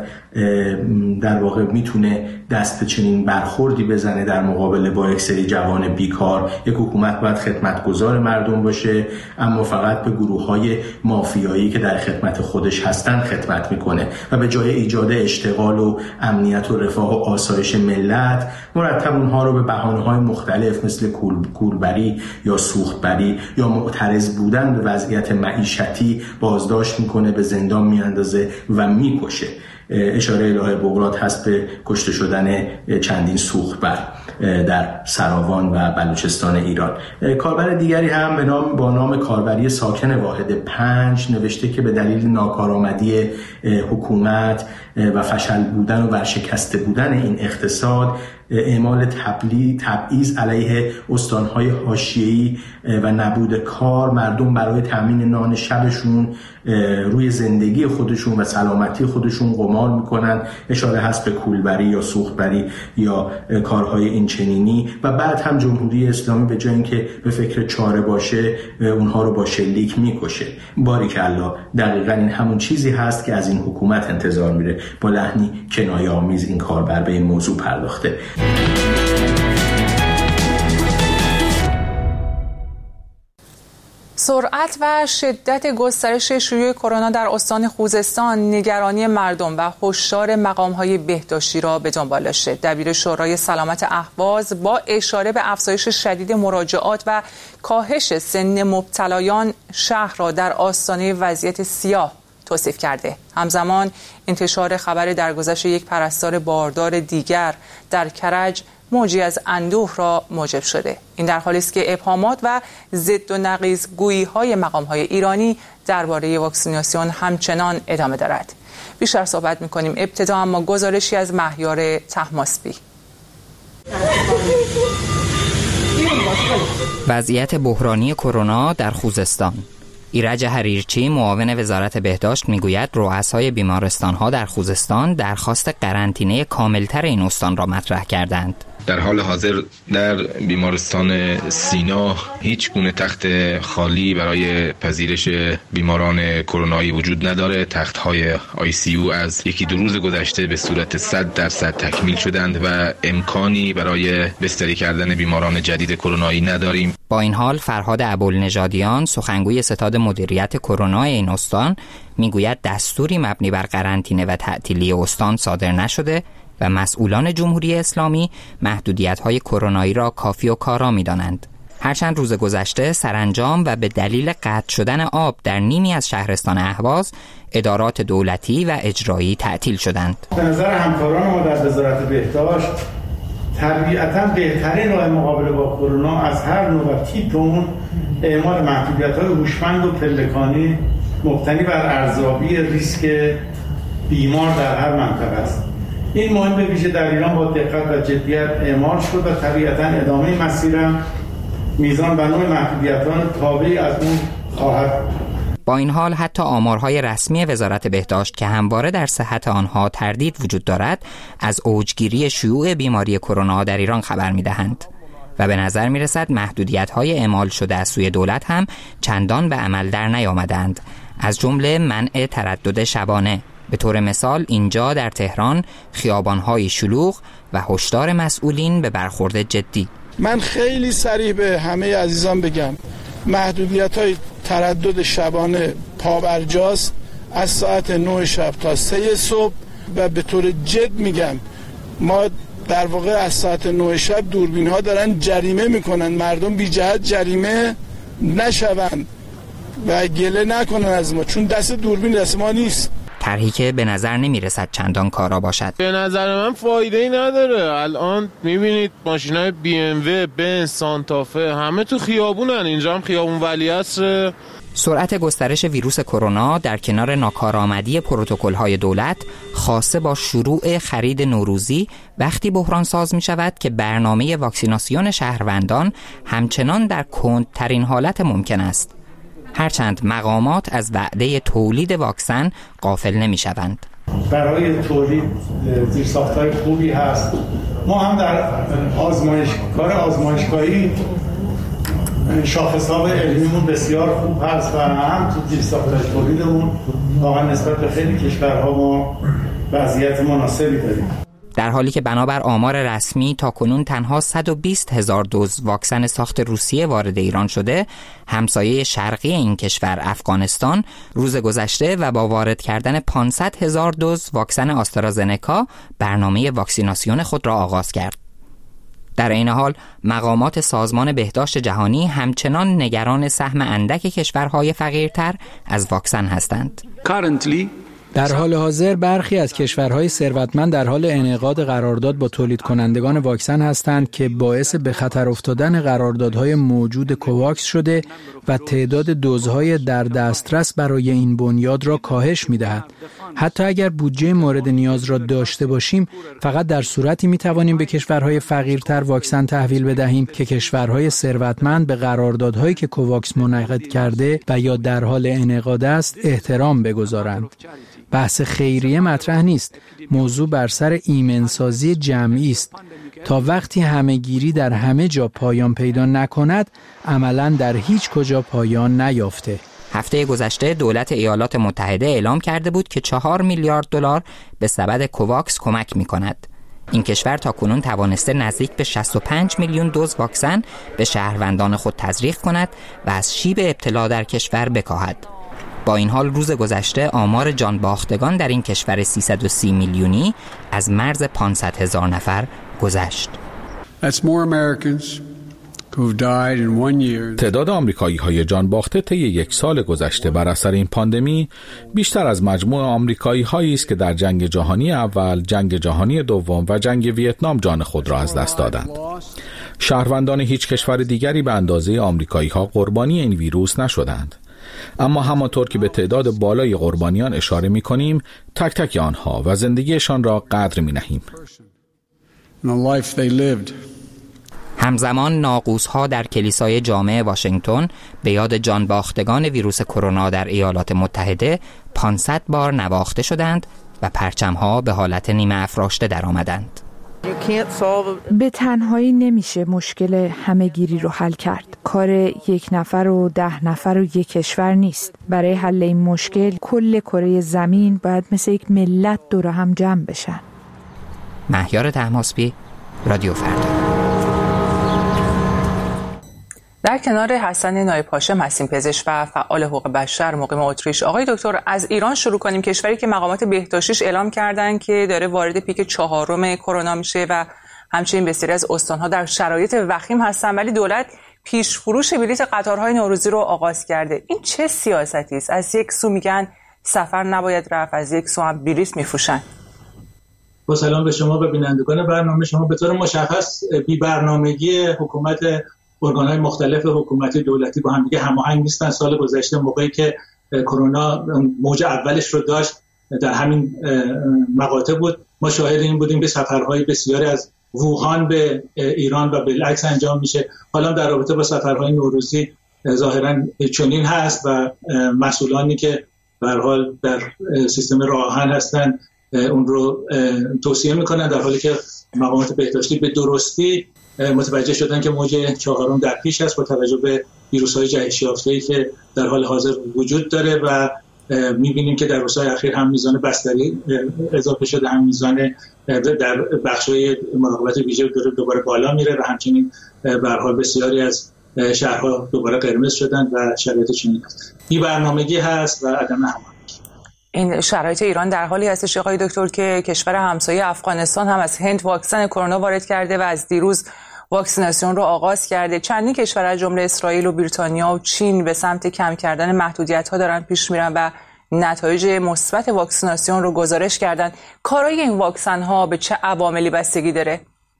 در واقع میتونه دست به چنین برخوردی بزنه در مقابله با یک سری جوان بیکار. یک حکومت باید خدمتگزار مردم باشه اما فقط به گروه‌های مافیایی که در خدمت خودش هستن خدمت میکنه و به جای ایجاد اشتغال و امنیت و رفاه و آسایش ملت مرتب اونها رو به بهانه‌های مختلف مثل کوربری یا سوختبری یا معترض بودن به وضعیت معیشتی بازداشت میکنه، به زندان میاندازه و میکشه. اشاره الهه بغرات هست به کشته شدن چندین سوختبر در سراوان و بلوچستان ایران. کاربر دیگری هم به نام با نام کاربری ساکن واحد پنج نوشته که به دلیل ناکارآمدی حکومت و فشل بودن و ورشکسته بودن این اقتصاد، اعمال تبعیض علیه استانهای حاشیه‌ای و نبود کار، مردم برای تامین نان شبشون روی زندگی خودشون و سلامتی خودشون قمار میکنن. اشاره هست به کولبری یا سوختبری یا کارهای اینچنینی و بعد هم جمهوری اسلامی به جای اینکه به فکر چاره باشه اونها رو با شلیک میکشه. باریکالله، دقیقاً این همون چیزی هست که از این حکومت انتظار میره. با لحنی کنایه‌آمیز این کاربر به این موضوع پرداخته. سرعت و شدت گسترش شیوع کرونا در استان خوزستان نگرانی مردم و هشدار مقام‌های بهداشتی را به دنبال داشته. دبیر شورای سلامت اهواز با اشاره به افزایش شدید مراجعات و کاهش سن مبتلایان شهر را در آستانه وضعیت سیاه توصیف کرده. همزمان انتشار خبر درگذشت یک پرستار باردار دیگر در کرج موجی از اندوه را موجب شده. این در حالی است که ابهامات و ضد و نقیض گویی‌های مقام‌های ایرانی درباره واکسیناسیون همچنان ادامه دارد. بیشتر صحبت می‌کنیم ابتدا، اما گزارشی از مهیار طهماسبی. وضعیت بحرانی کرونا در خوزستان. ایرج حریرچی معاون وزارت بهداشت میگوید رؤسای بیمارستان‌ها در خوزستان درخواست قرنطینه کاملتر این استان را مطرح کردند. در حال حاضر در بیمارستان سینا هیچ گونه تخت خالی برای پذیرش بیماران کرونایی وجود نداره. تخت‌های آی سی یو از یکی دو روز گذشته به صورت صد درصد تکمیل شدند و امکانی برای بستری کردن بیماران جدید کرونایی نداریم. با این حال فرهاد ابوالنژادیان سخنگوی ستاد مدیریت کرونا این استان میگوید دستوری مبنی بر قرنطینه و تعطیلی استان صادر نشده و مسئولان جمهوری اسلامی محدودیت‌های کرونایی را کافی و کارا می‌دانند. هرچند روز گذشته سرانجام و به دلیل قطع شدن آب در نیمی از شهرستان اهواز ادارات دولتی و اجرایی تعطیل شدند. به نظر همکاران ما در وزارت بهداشت طبیعتاً بهترین راه مقابله با کرونا از هر نوع و تیپ اون اعمال محدودیت‌های هوشمند و پلکانی مبتنی بر ارزیابی ریسک بیمار در هر منطقه است. این مهم به ویژه در ایران با دقت و جدیت اعمال شد و طبیعتاً ادامه مسیرم میزان و نوع محدودیت‌ها تابعی از اون خواهد. با این حال حتی آمارهای رسمی وزارت بهداشت که همواره در صحت آنها تردید وجود دارد از اوجگیری شیوع بیماری کرونا در ایران خبر می‌دهند و به نظر می‌رسد محدودیت‌های اعمال شده از سوی دولت هم چندان به عمل در نیامدند، از جمله منع تردد شبانه. به طور مثال اینجا در تهران خیابان‌های شلوغ و هشدار مسئولین به برخورد جدی. من خیلی صریح به همه عزیزان بگم محدودیت‌های تردد شبانه پابرجاست از ساعت نه شب تا سه صبح و به طور جد میگم ما در واقع از ساعت نه شب دوربین‌ها دارن جریمه میکنن، مردم بی جهت جریمه نشوند و گله نکنن از ما، چون دست دوربین دست ما نیست. طرحی که به نظر نمیرسد چندان کارا باشد. به نظر من فایده ای نداره. الان میبینید ماشینای بی ام و، بنز، سانتافه همه تو خیابونن. اینجا هم خیابون ولیعصر. سرعت گسترش ویروس کرونا در کنار ناکارآمدی پروتکل‌های دولت خاصه با شروع خرید نوروزی وقتی بحران ساز می شود که برنامه واکسیناسیون شهروندان همچنان در کندترین حالت ممکن است. هرچند مقامات از وعده تولید واکسن غافل نمی شوند. برای تولید زیرساخت‌های خوبی هست. ما هم در آزمایش کار آزمایشگاهی شاخص‌ها علمیمون بسیار خوب هست و هم تو زیرساخت‌های تولیدمون واقعا نسبت به خیلی کشورها ما وضعیت مناسبی داریم. در حالی که بنابر آمار رسمی تاکنون تنها صد و بیست هزار دوز واکسن ساخت روسیه وارد ایران شده، همسایه شرقی این کشور افغانستان روز گذشته و با وارد کردن پانصد هزار دوز واکسن آسترازنکا برنامه واکسیناسیون خود را آغاز کرد. در این حال مقامات سازمان بهداشت جهانی همچنان نگران سهم اندک کشورهای فقیرتر از واکسن هستند. Currently در حال حاضر برخی از کشورهای ثروتمند در حال انعقاد قرارداد با تولید کنندگان واکسن هستند که باعث به خطر افتادن قراردادهای موجود کوواکس شده و تعداد دوزهای در دسترس برای این بنیاد را کاهش می‌دهد. حتی اگر بودجه مورد نیاز را داشته باشیم، فقط در صورتی می‌توانیم به کشورهای فقیرتر واکسن تحویل بدهیم که کشورهای ثروتمند به قراردادهایی که کوواکس منعقد کرده و یا در حال انعقاد است احترام بگذارند. بحث خیریه مطرح نیست. موضوع بر سر ایمنسازی جمعی است. تا وقتی همه‌گیری در همه جا پایان پیدا نکند، عملاً در هیچ کجا پایان نیافته. هفته گذشته دولت ایالات متحده اعلام کرده بود که چهار میلیارد دلار به سبد کوواکس کمک می‌کند. این کشور تاکنون توانسته نزدیک به شصت و پنج میلیون دوز واکسن به شهروندان خود تزریق کند و از شیب ابتلا در کشور بکاهد. با این حال روز گذشته آمار جان باختگان در این کشور سیصد و سی میلیونی از مرز پانصد هزار نفر گذشت. تعداد آمریکایی‌های جان باخته طی یک سال گذشته بر اثر این پاندمی بیشتر از مجموع آمریکایی‌هایی است که در جنگ جهانی اول، جنگ جهانی دوم و جنگ ویتنام جان خود را از دست دادند. شهروندان هیچ کشور دیگری به اندازه آمریکایی‌ها قربانی این ویروس نشدند. اما همانطور که به تعداد بالای قربانیان اشاره می‌کنیم، تک تک آنها و زندگیشان را قدر می‌نهیم. همزمان ناقوس‌ها در کلیسای جامع واشنگتن به یاد جان باختگان ویروس کرونا در ایالات متحده پانصد بار نواخته شدند و پرچم‌ها به حالت نیمه افراشته درآمدند. به تنهایی نمیشه مشکل همه‌گیری رو حل کرد. کار یک نفر و ده نفر و یک کشور نیست. برای حل این مشکل کل کره زمین باید مثل یک ملت دور هم جمع بشن. مهیار طهماسبی، رادیو فردا. در کنار حسن نایب هاشم هستیم، پزشک و فعال حقوق بشر مقیم اتریش. آقای دکتر، از ایران شروع کنیم، کشوری که مقامات بهداشتیش اعلام کردن که داره وارد پیک چهارم کرونا میشه و همچنین بسیاری از استان‌ها در شرایط وخیم هستن، ولی دولت پیش فروش بلیط قطارهای نوروزی رو آغاز کرده. این چه سیاستی است؟ از یک سو میگن سفر نباید رفت، از یک سو هم بلیط میفروشن. با سلام به شما و بینندگان برنامه. شما به طور مشخص بی برنامگی حکومت، ارگان‌های مختلف حکومتی دولتی با هم دیگه هماهنگ نیستن. سال گذشته موقعی که کرونا موج اولش رو داشت در همین مقاطع بود، ما شاهد این بودیم که سفرهای بسیاری از ووهان به ایران و بالعکس انجام میشه. حالا در رابطه با سفرهای نوروزی ظاهراً چنین هست و مسئولانی که به هر حال در سیستم راه آهن هستن اون رو توصیه میکنن، در حالی که مقامات بهداشتی به درستی متوجه شدن که موج چهارم در پیش است با توجه به ویروس‌های جهش یافته‌ای که در حال حاضر وجود داره و می‌بینیم که در روزهای اخیر هم میزان بستری اضافه شده، هم میزان در بخش‌های مراقبت ویژه داره دوباره بالا میره و همچنین به هر حال بسیاری از شهرها دوباره قرمز شدن و شرایط چنین است. این برنامگی هست و عدم هماهنگی. این شرایط ایران در حالی هستش آقای دکتر که کشور همسایه افغانستان هم از هند واکسن کرونا وارد کرده و از دیروز واکسیناسیون رو آغاز کرده. چندین کشور از جمله اسرائیل و بریتانیا و چین به سمت کم کردن محدودیت‌ها دارن پیش میرن و نتایج مثبت واکسیناسیون رو گزارش کردن. کارایی این واکسن‌ها به چه عواملی بستگی داره؟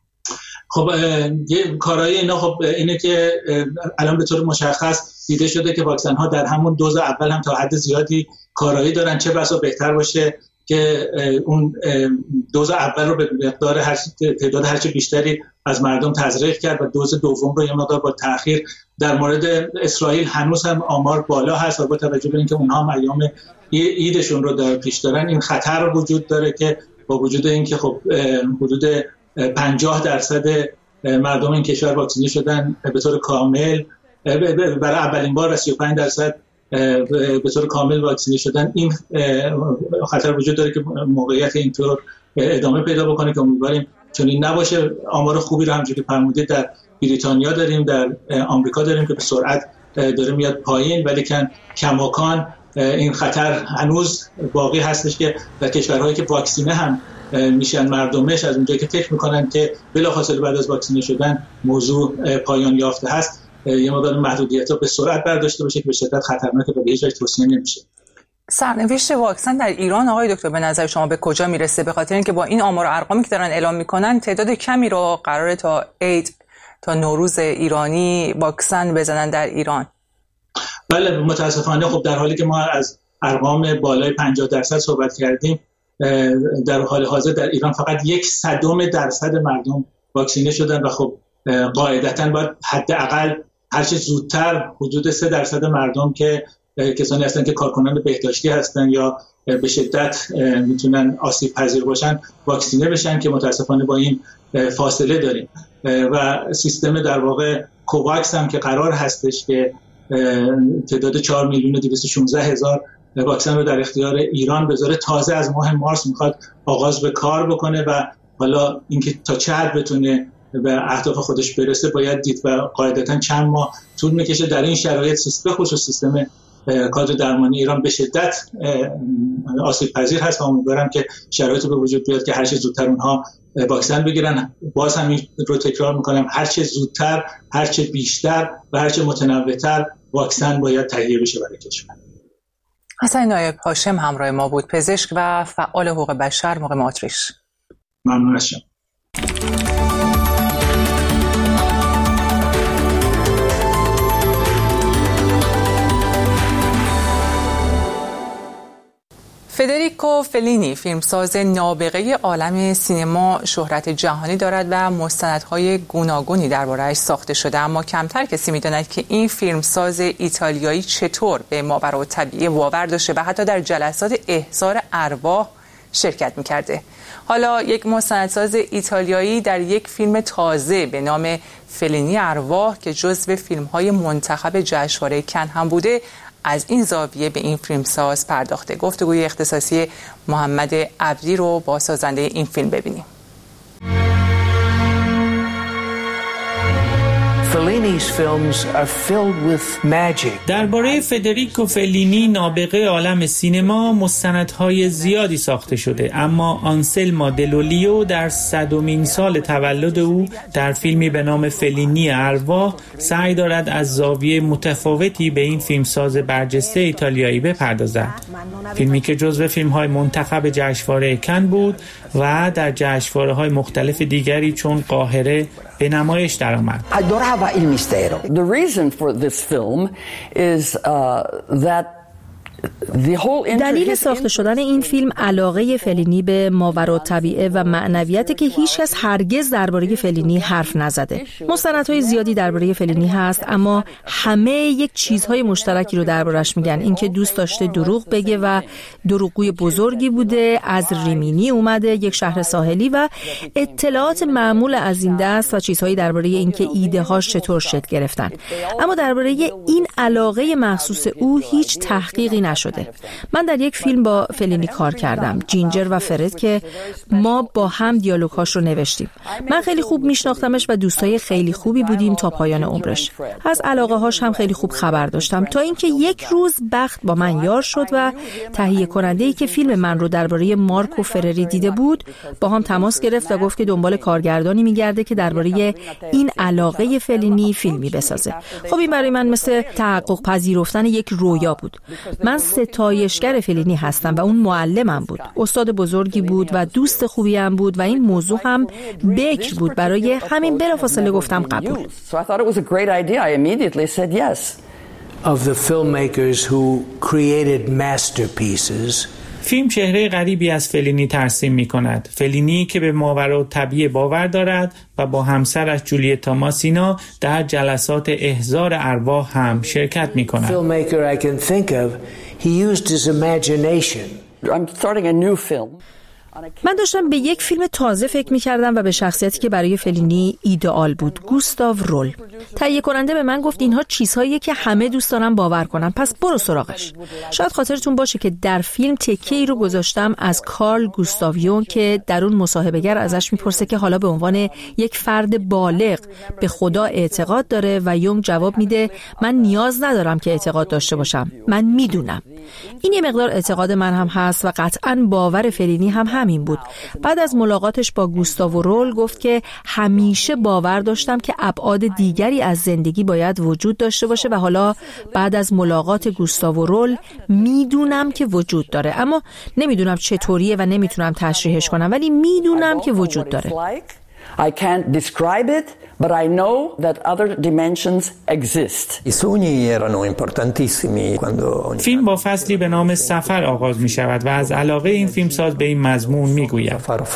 خب یه کارایی اینا خب اینه که الان به طور مشخص دیده شده که واکسن ها در همون دوز اول هم تا حد زیادی کارایی دارن. چه بسا بهتر باشه که اون دوز اول رو به مقدار هر تعداد هرچه بیشتری از مردم تزریق کرد و دوز دوم رو یه مقدار با تأخیر. در مورد اسرائیل هنوز هم آمار بالا هست و با توجه به اینکه اونها هم ایام عیدشون رو در پیش دارن این خطر وجود داره که با وجود اینکه خب حدود پنجاه درصد مردم این کشور واکسینه شدن به طور کامل برای اولین بار و سی و پنج درصد به طور کامل واکسینه شدن، این خطر وجود داره که موقعیت اینطور ادامه پیدا بکنه که امیدواریم چون این نباشه. آمار خوبی رو همونجوری فرمودید در بریتانیا داریم، در آمریکا داریم که به سرعت داره میاد پایین، ولی کن کماکان این خطر هنوز باقی هستش که در کشورهایی که واکسینه هم میشن مردمش از اونجایی که فکر میکنن که بلافاصله بعد از واکسینه شدن موضوع پایان یافته هست یه مقدار محدودیت‌ها به سرعت برداشته باشه که به شدت خطرناکه و به هیچ وجه توصیه نمیشه. سرنوشت واکسن در ایران آقای دکتر به نظر شما به کجا میرسه؟ به خاطر اینکه با این آمار و ارقامی که دارن اعلام میکنن تعداد کمی رو قراره تا عید تا نوروز ایرانی واکسن بزنن در ایران. بله متاسفانه خب در حالی که ما از ارقام بالای پنجاه درصد صحبت کردیم، در حال حاضر در ایران فقط یک صدم درصد مردم واکسینه شدن و خب قاعدتاً باید حداقل هر چه زودتر حدود سه درصد مردم که کسانی هستن که کارکنان بهداشتی هستن یا به شدت میتونن آسیب پذیر باشن واکسینه بشن که متاسفانه با این فاصله داریم و سیستم در واقع کوواکس هم که قرار هستش که تعداد چهار میلیون و دویست و شانزده هزار واکسن رو در اختیار ایران بذاره تازه از ماه مارس میخواد آغاز به کار بکنه و حالا اینکه تا چه حد بتونه به اهداف خودش برسه باید دید و قاعدتاً چند ماه طول میکشه. در این شرایط سیستم خصوص سیستم کادر درمانی ایران به شدت آسیب پذیر هست و امیدوارم که شرایط به وجود بیاد که هر چه زودتر اونها واکسن بگیرن. باز هم این رو تکرار میکنم، هر چه زودتر، هر چه بیشتر و هر چه متنوع‌تر واکسن باید تهیه بشه برای کشور. حسن نایب هاشم همراه ما بود، پزشک و فعال حقوق بشر مقیم اتریش. ممنون از شما. فدریکو فلینی فیلمساز نابغه عالم سینما شهرت جهانی دارد و مستندهای گوناگونی درباره‌اش ساخته شده، اما کمتر کسی می‌داند که این فیلمساز ایتالیایی چطور به ماورالطبیعه باور داشته و حتی در جلسات احضار ارواح شرکت می‌کرده. حالا یک مستندساز ایتالیایی در یک فیلم تازه به نام فلینی ارواح که جزو فیلم‌های منتخب جشنواره کن هم بوده از این زاویه به این فیلمساز پرداخته. گفتگوی اختصاصی محمد عبدی رو با سازنده این فیلم ببینیم. درباره فدریکو فلینی نابغه عالم سینما مستندهای زیادی ساخته شده، اما آنسلما دلولیو در صدمین سال تولد او در فیلمی به نام فلینی ارواح سعی دارد از زاویه متفاوتی به این فیلمساز برجسته ایتالیایی بپردازد. فیلمی که جزو فیلم‌های منتخب جشنواره کن بود و در جشنواره‌های مختلف دیگری چون قاهره به نمایش درآمد. Adorava il mistero. The reason for this film is uh, that دلیل ساخته شدن این فیلم علاقه فلینی به ماورالطبیعه و معنویت که هیچ کس هرگز درباره فلینی حرف نزده. مستندهای زیادی درباره فلینی هست، اما همه یک چیزهای مشترکی رو دربارش میگن، اینکه دوست داشته دروغ بگه و دروغگوی بزرگی بوده، از ریمینی اومده، یک شهر ساحلی، و اطلاعات معمول از این دست و چیزهایی درباره اینکه ایده هاش چطور شکل گرفتن. اما درباره این علاقه مخصوص او هیچ تحقیقی نشده. من در یک فیلم با فلینی کار کردم، جینجر و فرد، که ما با هم دیالوگ‌هاش رو نوشتیم. من خیلی خوب میشناختمش و دوستای خیلی خوبی بودیم تا پایان عمرش. از علاقه‌هاش هم خیلی خوب خبر داشتم تا اینکه یک روز بخت با من یار شد و تهیه کننده‌ای که فیلم من رو درباره مارک و فرری دیده بود با هم تماس گرفت و گفت که دنبال کارگردانی میگرده که درباره این علاقه فلینی فیلمی بسازه. خب این برای من مثل تحقق پذیرفتن یک رویا بود. من ستایشگر فلینی هستم و اون معلمم بود. استاد بزرگی بود و دوست خوبی هم بود و این موضوع هم بکر بود. برای همین بلافاصله گفتم قبول. Of the filmmakers who created masterpieces. فیلم چهره غریبی از فلینی ترسیم می کند. فلینی که به ماوراءالطبیعه باور دارد و با همسرش جولیتا ماسینا در جلسات احضار ارواح هم شرکت می کند. Filmmaker I can think of, he used his imagination. I'm starting a new film. من داشتم به یک فیلم تازه فکر می‌کردم و به شخصیتی که برای فلینی ایدئال بود، گوستاو رول. تهیه کننده به من گفت اینها چیزهاییه که همه دوست دارن باور کنن، پس برو سراغش. شاید خاطرتون باشه که در فیلم تکه‌ای رو گذاشتم از کارل گوستاو یونگ که در اون مصاحبه‌گر ازش میپرسه که حالا به عنوان یک فرد بالغ به خدا اعتقاد داره و یونگ جواب میده من نیاز ندارم که اعتقاد داشته باشم، من میدونم. این یه مقدار اعتقاد من هم هست و قطعاً باور فلینی هم همین بود. بعد از ملاقاتش با گوستاو رول گفت که همیشه باور داشتم که ابعاد دیگری از زندگی باید وجود داشته باشه و حالا بعد از ملاقات گوستاو رول میدونم که وجود داره، اما نمیدونم چطوریه و nemitunam تشریحش کنم، ولی میدونم که وجود داره. I can't describe it, but I know that other dimensions exist. I sogni erano importantissimi quando فیلم با فصلی به نام سفر آغاز می شود و از علاقه این فیلمساز به این مضمون می گوید.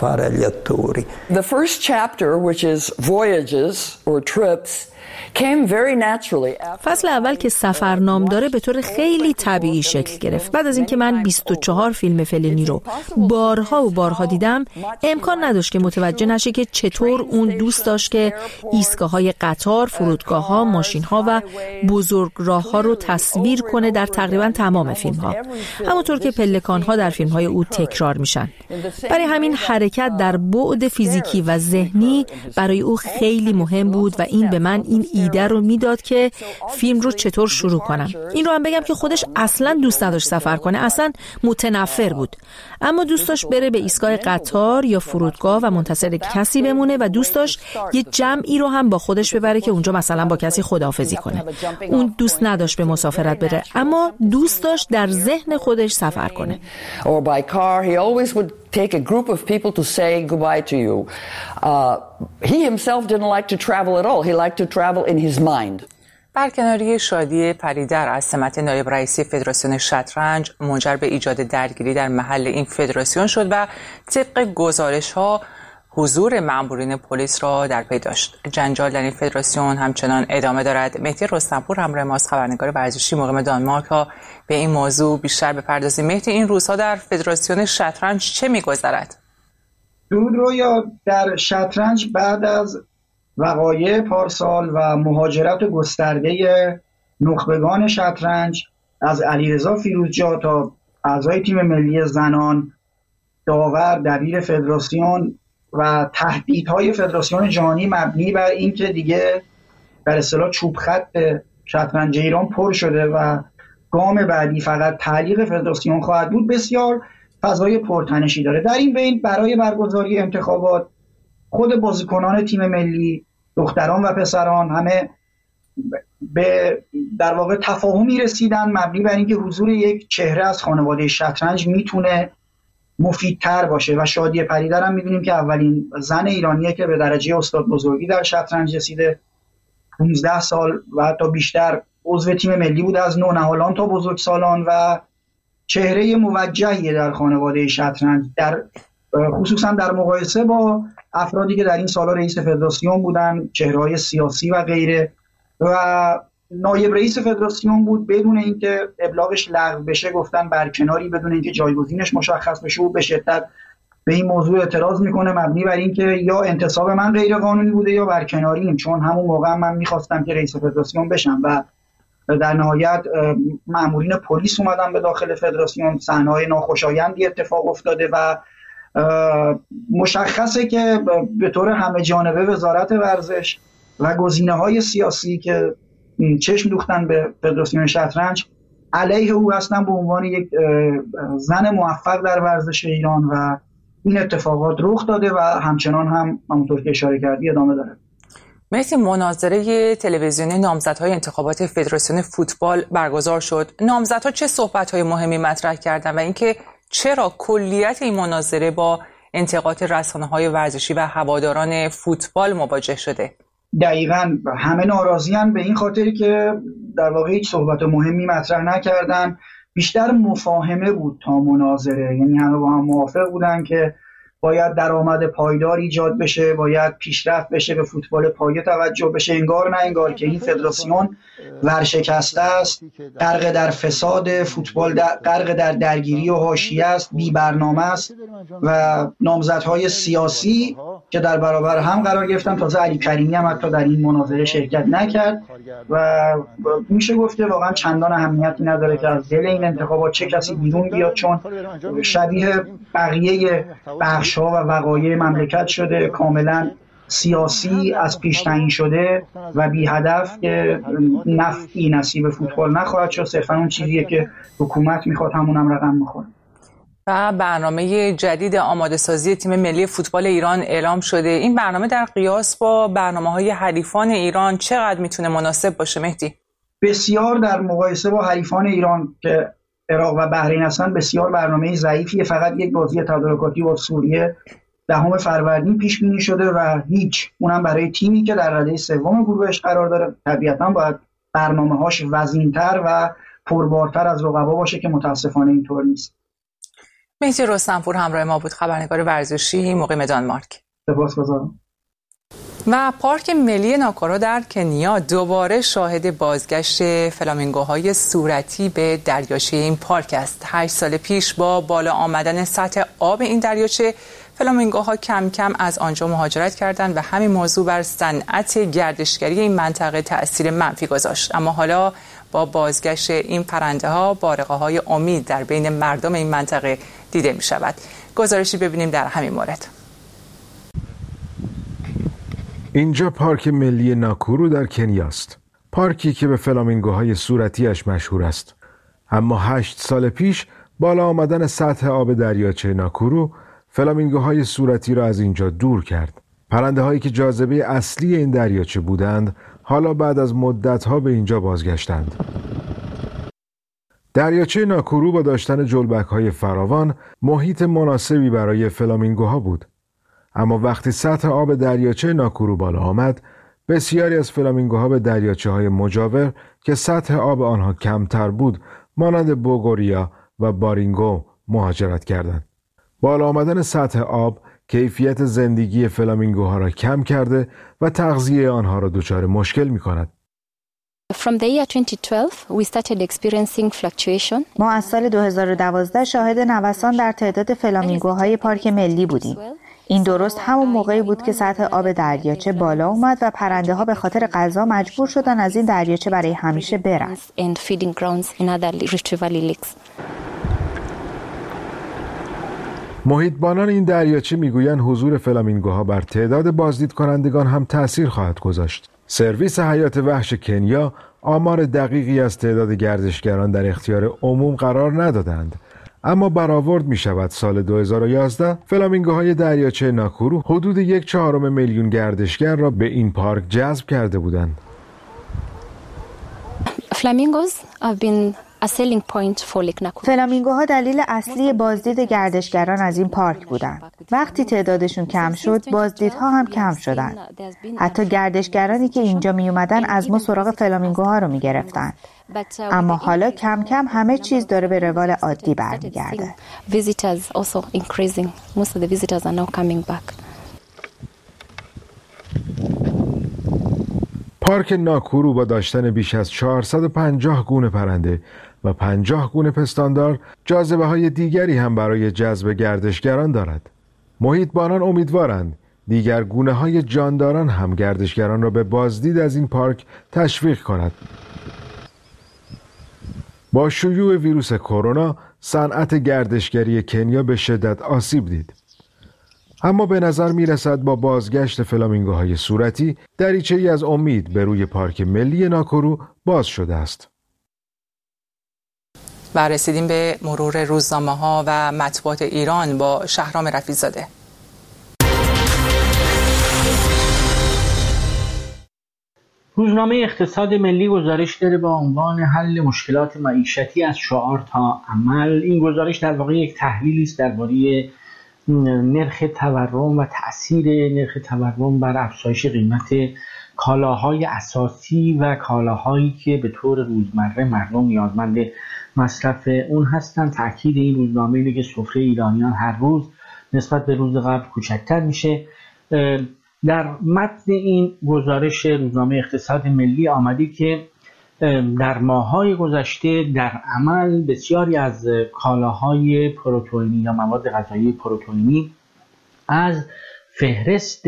The first chapter, which is voyages or trips, came very naturally. فصل اول که سفر نام داره به طور خیلی طبیعی شکل گرفت. بعد از اینکه من بیست و چهار فیلم فلینی رو بارها و بارها دیدم، امکان نداشت که متوجه نشه که چطور اون دوست داشت که ایستگاه‌های قطار، فرودگاه‌ها، ماشین‌ها و بزرگراه‌ها رو تصویر کنه در تقریبا تمام فیلم‌ها. همونطور که پلکان‌ها در فیلم‌های او تکرار میشن. برای همین حرکت در بعد فیزیکی و ذهنی برای او خیلی مهم بود و این به من این ایده رو میداد که فیلم رو چطور شروع کنم. این رو هم بگم که خودش اصلا دوست نداشت سفر کنه، اصلا متنفر بود، اما دوست داشت بره به ایستگاه قطار یا فرودگاه و منتظر کسی بمونه و دوست داشت یه جمعی رو هم با خودش ببره که اونجا مثلا با کسی خداحافظی کنه. اون دوست نداشت به مسافرت بره، اما دوست داشت در ذهن خودش سفر کنه. Or by car, he always would take a group of people to say goodbye to you. Uh, he himself didn't like to travel at all. He liked to travel in his mind. برکناری شادی پریدر از سمت نایب رئیسی فدراسیون شطرنج منجر به ایجاد درگیری در محل این فدراسیون شد و طبق گزارش‌ها حضور مأمورین پلیس را در پی داشت. جنجال در این فدراسیون همچنان ادامه دارد. مهدی رستمپور همراه ماست، خبرنگار ورزشی مقیم دانمارک، ها به این موضوع بیشتر بپردازیم. مهدی، این روزها در فدراسیون شطرنج چه می‌گذرد؟ درود رویا. در شطرنج بعد از وقایع پارسال و مهاجرت گسترده نخبگان شطرنج از علیرضا فیروزجا تا اعضای تیم ملی زنان، داور، دبیر فدراسیون و تهدیدهای فدراسیون جهانی مبنی بر اینکه دیگه در اصطلاح چوب خط شطرنج ایران پر شده و گام بعدی فقط تعلیق فدراسیون خواهد بود، بسیار فضای پرتنشی داره. در این بین برای برگزاری انتخابات خود بازیکنان تیم ملی، دختران و پسران، همه به در واقع تفاهمی رسیدن مبنی بر اینکه حضور یک چهره از خانواده شطرنج میتونه مفیدتر باشه و شادی پریدر هم میدونیم که اولین زن ایرانیه که به درجه استاد بزرگی در شطرنج رسیده. پانزده سال و حتی بیشتر عضو تیم ملی بود، از نونهالان تا بزرگسالان، و چهره موجهی در خانواده شطرنج، در خصوصا در مقایسه با افرادی که در این سال‌ها رئیس فدراسیون بودن، چهره‌های سیاسی و غیره. و نایب رئیس فدراسیون بود، بدون اینکه ابلاغش لغو بشه گفتن برکناری، بدون اینکه جایگزینش مشخص بشه. و به شدت به این موضوع اعتراض میکنه مبنی بر اینکه یا انتصاب من غیر قانونی بوده یا برکناریم، چون همون موقع من میخواستم که رئیس فدراسیون بشم و در نهایت مامورین پلیس اومدن به داخل فدراسیون. صحنه‌های ناخوشایندی اتفاق افتاده و مشخصه که به طور همه جانبه وزارت ورزش و گزینه‌های سیاسی که چشم دوختن به فدراسیون شطرنج علیه او هستن به عنوان یک زن موفق در ورزش ایران و این اتفاقات رخ داده و همچنان هم همونطور که اشاره کردی ادامه داره. مرسی. مناظره تلویزیونی نامزدهای انتخابات فدراسیون فوتبال برگزار شد. نامزدها چه صحبت‌های مهمی مطرح کردند و اینکه چرا کلیت این مناظره با انتقاد رسانه‌های ورزشی و هواداران فوتبال مواجه شده؟ دقیقاً همه ناراضی‌اند به این خاطر که در واقع هیچ صحبت مهمی مطرح نکردن، بیشتر مفاهمه بود تا مناظره. یعنی همه با هم موافق بودن که باید درآمد پایدار ایجاد بشه، باید پیشرفت بشه، به فوتبال پایه توجه بشه. انگار نه انگار که این فدراسیون ورشکسته است، غرق در فساد، فوتبال غرق در درگیری و حاشیه است، بی برنامه است و نامزدهای سیاسی که در برابر هم قرار گرفتن، تازه علی کریمی هم حتی در این مناظره شرکت نکرد و میشه گفته واقعا چندان اهمیتی نداره که از دل این انتخابات چه کسی بیرون بیاد، چون شبیه بقیه بخش‌ها و وقایع مملکت شده، کاملا سیاسی از پیش تعیین شده و بی هدف که نفعی نصیب فوتبال نخواهد شد. صرفا اون چیزیه که حکومت میخواد همونم رقم میخوره. و برنامه جدید آماده سازی تیم ملی فوتبال ایران اعلام شده. این برنامه در قیاس با برنامه‌های حریفان ایران چقدر میتونه مناسب باشه مهدی؟ بسیار در مقایسه با حریفان ایران که عراق و بحرین هستن بسیار برنامه ضعیفیه. فقط یک بازی تدارکاتی با سوریه دهم فروردین پیش بینی شده و هیچ، اونم برای تیمی که در رده سوم گروهش قرار داره. طبیعتاً باید برنامه‌هاش وزین‌تر و پربارتر از رقبا باشه که متاسفانه اینطور نیست. مهدی رستمپور همراه ما بود، خبرنگار ورزشی مقیم دانمارک. سپاسگزارم. و پارک ملی ناکورو در کنیا دوباره شاهد بازگشت فلامینگوهای صورتی به دریاچه این پارک است. هشت سال پیش با بالا آمدن سطح آب این دریاچه، فلامینگوها کم کم از آنجا مهاجرت کردند و همین موضوع بر صنعت گردشگری این منطقه تأثیر منفی گذاشت. اما حالا با بازگشت این پرنده ها بارقه های امید در بین مردم این منطقه دیده می شود. گزارشی ببینیم در همین مورد. اینجا پارک ملی ناکورو در کنیا است. پارکی که به فلامینگوهای صورتیش مشهور است. اما هشت سال پیش بالا آمدن سطح آب دریاچه ناکورو فلامینگوهای صورتی را از اینجا دور کرد. پرنده هایی که جاذبه اصلی این دریاچه بودند حالا بعد از مدت‌ها به اینجا بازگشتند. دریاچه ناکورو با داشتن جلبک‌های فراوان محیط مناسبی برای فلامینگوها بود. اما وقتی سطح آب دریاچه ناکورو بالا آمد، بسیاری از فلامینگوها به دریاچه‌های مجاور که سطح آب آنها کمتر بود، مانند بوگوریا و بارینگو مهاجرت کردند. بالا آمدن سطح آب کیفیت زندگی فلامینگوها را کم کرده و تغذیه آنها را دچار مشکل می‌کند. From the year twenty twelve, we started experiencing fluctuation. ما از سال دو هزار و دوازده شاهد نوسان در تعداد فلامینگوهای پارک ملی بودیم. این درست همون موقعی بود که سطح آب دریاچه بالا اومد و پرنده ها به خاطر غذا مجبور شدن از این دریاچه برای همیشه برن. And feeding grounds in other Rift Valley lakes. محیطبانان این دریاچه میگویند حضور فلامینگوها بر تعداد بازدید کنندگان هم تأثیر خواهد گذاشت. سرویس حیات وحش کنیا آمار دقیقی از تعداد گردشگران در اختیار عموم قرار ندادند، اما برآورد می شود سال دو هزار و یازده فلامینگوهای دریاچه ناکورو حدود یک چهارم میلیون گردشگر را به این پارک جذب کرده بودند. Flamingos have been a selling point for Lake Nakuru. فلامینگوها دلیل اصلی بازدید گردشگران از این پارک بودند. وقتی تعدادشون کم شد، بازدیدها هم کم شدند. حتی گردشگرانی که اینجا می اومدن از ما سراغ فلامینگوها رو می گرفتن. اما حالا کم کم همه چیز داره به روال عادی برمیگرده. Visitors also increasing. Most of the visitors are now coming back. پارک ناکورو با داشتن بیش از چهارصد و پنجاه گونه پرنده و پنجاه گونه پستاندار جاذبه های دیگری هم برای جذب گردشگران دارد. محیطبانان امیدوارند دیگر گونه های جانداران هم گردشگران را به بازدید از این پارک تشویق کند. با شیوع ویروس کرونا صنعت گردشگری کنیا به شدت آسیب دید. اما به نظر می رسد با بازگشت فلامینگوهای صورتی دریچه‌ای از امید به روی پارک ملی ناکورو باز شده است. و رسیدیم به مرور روزنامه‌ها و مطبوعات ایران با شهرام رفیع‌زاده. روزنامه اقتصاد ملی گزارش داره با عنوان حل مشکلات معیشتی از شعار تا عمل. این گزارش در واقع یک تحلیلی است درباره نرخ تورم و تأثیر نرخ تورم بر افزایش قیمت کالاهای اساسی و کالاهایی که به طور روزمره مردم نیازمند مصرف اون هستند. تأکید این روزنامه اینه که سفره ایرانیان هر روز نسبت به روز قبل کوچکتر میشه. در متن این گزارش روزنامه اقتصاد ملی آمده که در ماه‌های گذشته در عمل بسیاری از کالاهای پروتئینی یا مواد غذایی پروتئینی از فهرست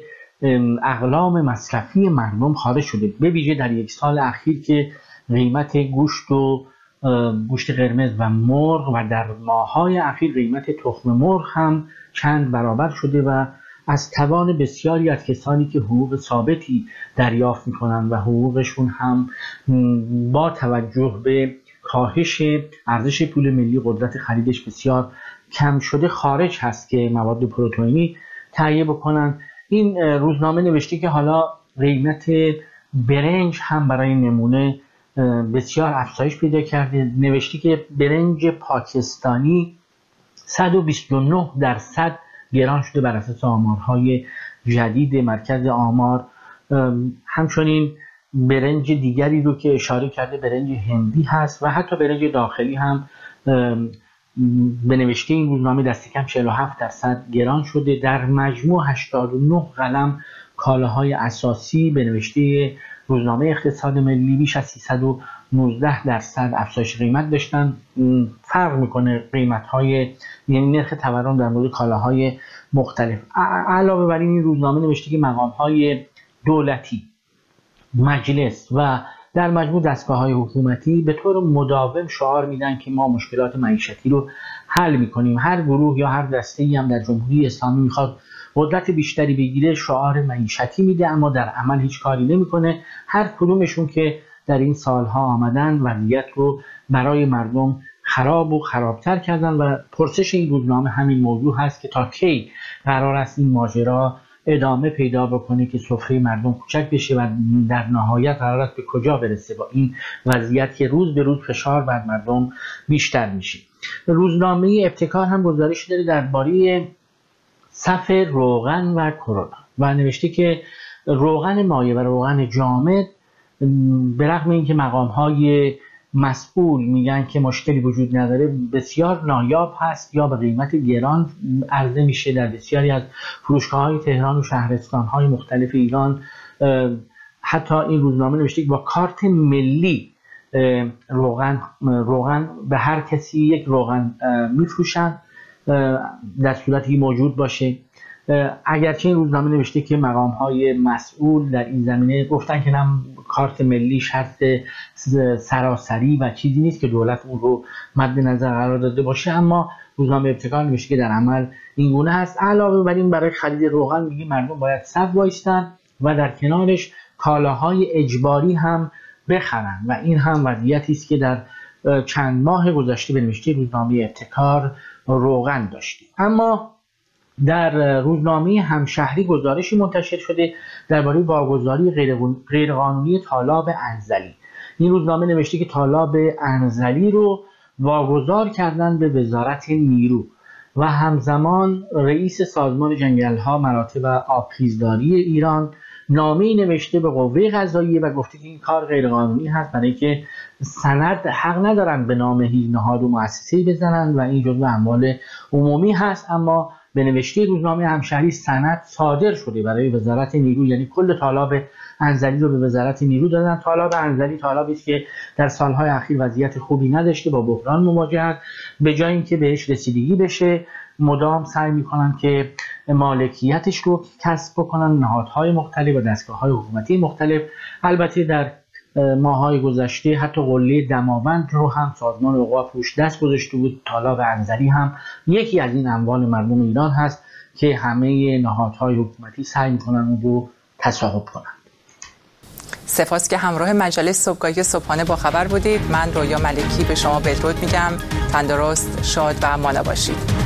اقلام مصرفی مردم خارج شده، به ویژه در یک سال اخیر که قیمت گوشت و گوشت قرمز و مرغ و در ماه‌های اخیر قیمت تخم مرغ هم چند برابر شده و از توان بسیاری از کسانی که حقوق ثابتی دریافت می‌کنند و حقوقشون هم با توجه به کاهش ارزش پول ملی قدرت خریدش بسیار کم شده خارج هست که مواد پروتئینی تهیه بکنن. این روزنامه نوشته که حالا قیمت برنج هم برای نمونه بسیار افزایش پیدا کرده. نوشته که برنج پاکستانی صد و بیست و نه درصد گران شده بر اساس آمارهای جدید مرکز آمار. همچنین برنج دیگری رو که اشاره کرده برنج هندی هست و حتی برنج داخلی هم به نوشته این روزنامه دست کم چهل و هفت درصد گران شده. در مجموع هشتاد و نه قلم کالاهای اساسی به نوشته روزنامه اقتصاد ملی بیش از سیصد و نوزده درصد افزایش قیمت داشتن. فرق میکنه قیمت‌های، یعنی نرخ تورم در مورد کالاهای مختلف. علاوه بر این روزنامه نوشته که مقام‌های دولتی، مجلس و در مجموع دستگاه‌های حکومتی به طور مداوم شعار میدن که ما مشکلات معیشتی رو حل میکنیم. هر گروه یا هر دسته‌ای هم در جمهوری اسلامی میخواد قدرت بیشتری بگیره شعار معیشتی میده اما در عمل هیچ کاری نمیکنه. هر کدومشون که در این سالها آمدن وضعیت رو برای مردم خراب و خرابتر کردن و پرسش این روزنامه همین موضوع هست که تا کی قرار است این ماجرا ادامه پیدا بکنه که سفره مردم کوچک بشه و در نهایت قرار است به کجا برسه با این وضعیت که روز به روز فشار بر مردم بیشتر میشه. روزنامه ابتکار هم گزارش داره درباره صف روغن و کرونا و نوشته که روغن مایع و روغن جامد به رغم اینکه مقام‌های مسئول میگن که مشکلی وجود نداره بسیار نایاب هست یا به قیمت گران عرضه میشه در بسیاری از فروشگاه‌های تهران و شهرستان‌های مختلف ایران. حتی این روزنامه نوشته که با کارت ملی روغن روغن به هر کسی یک روغن میفروشن در صورتی موجود باشه. اگرچه این روزنامه نوشته که مقام‌های مسئول در این زمینه گفتن که نم کارت ملی شرط سراسری و چیزی نیست که دولت اون رو مد نظر قرار داده باشه، اما روزنامه ابتکار نوشته که در عمل این گونه هست. علاوه بر این برای خرید روغن میگه مردم باید صف وایستن و در کنارش کالاهای اجباری هم بخرن و این هم وضعیتی است که در چند ماه گذشته به نوشته روزنامه ابتکار روغن داشتیم. اما در روزنامه همشهری گزارشی منتشر شده درباره واگذاری غیرقانونی تالاب انزلی. این روزنامه نوشته که تالاب انزلی رو واگذار کردن به وزارت نیرو و همزمان رئیس سازمان جنگل‌ها مراتع و آبخیزداری ایران نامه‌ای نوشته به قوه قضاییه و گفته که این کار غیرقانونی هست برای که سند حق ندارن به نام هیچ نهاد و مؤسسه‌ای بزنن و این جزو اموال عمومی هست. اما به نوشته روزنامه همشهری سند صادر شده برای وزارت نیرو، یعنی کل تالاب انزلی رو به وزارت نیرو دادن. تالاب انزلی تالابی است که در سالهای اخیر وضعیت خوبی نداشته، با بحران مواجه است. به جای اینکه بهش رسیدگی بشه مدام سعی میکنن که مالکیتش رو کسب بکنن نهادهای مختلف و دستگاه‌های حکومتی مختلف. البته در ماهای گذشته حتی قله دماوند رو هم سازمان اوقاف روش دست گذاشته بود. تالاب انزلی هم یکی از این اموال مردم ایران هست که همه نهادهای حکومتی سعی میکنن اون رو تصاحب کنن. سپاس که همراه مجله صبحگاهی صبحانه با خبر بودید. من رویا ملکی به شما بدرود میگم. تندرست، شاد و مانا باشید.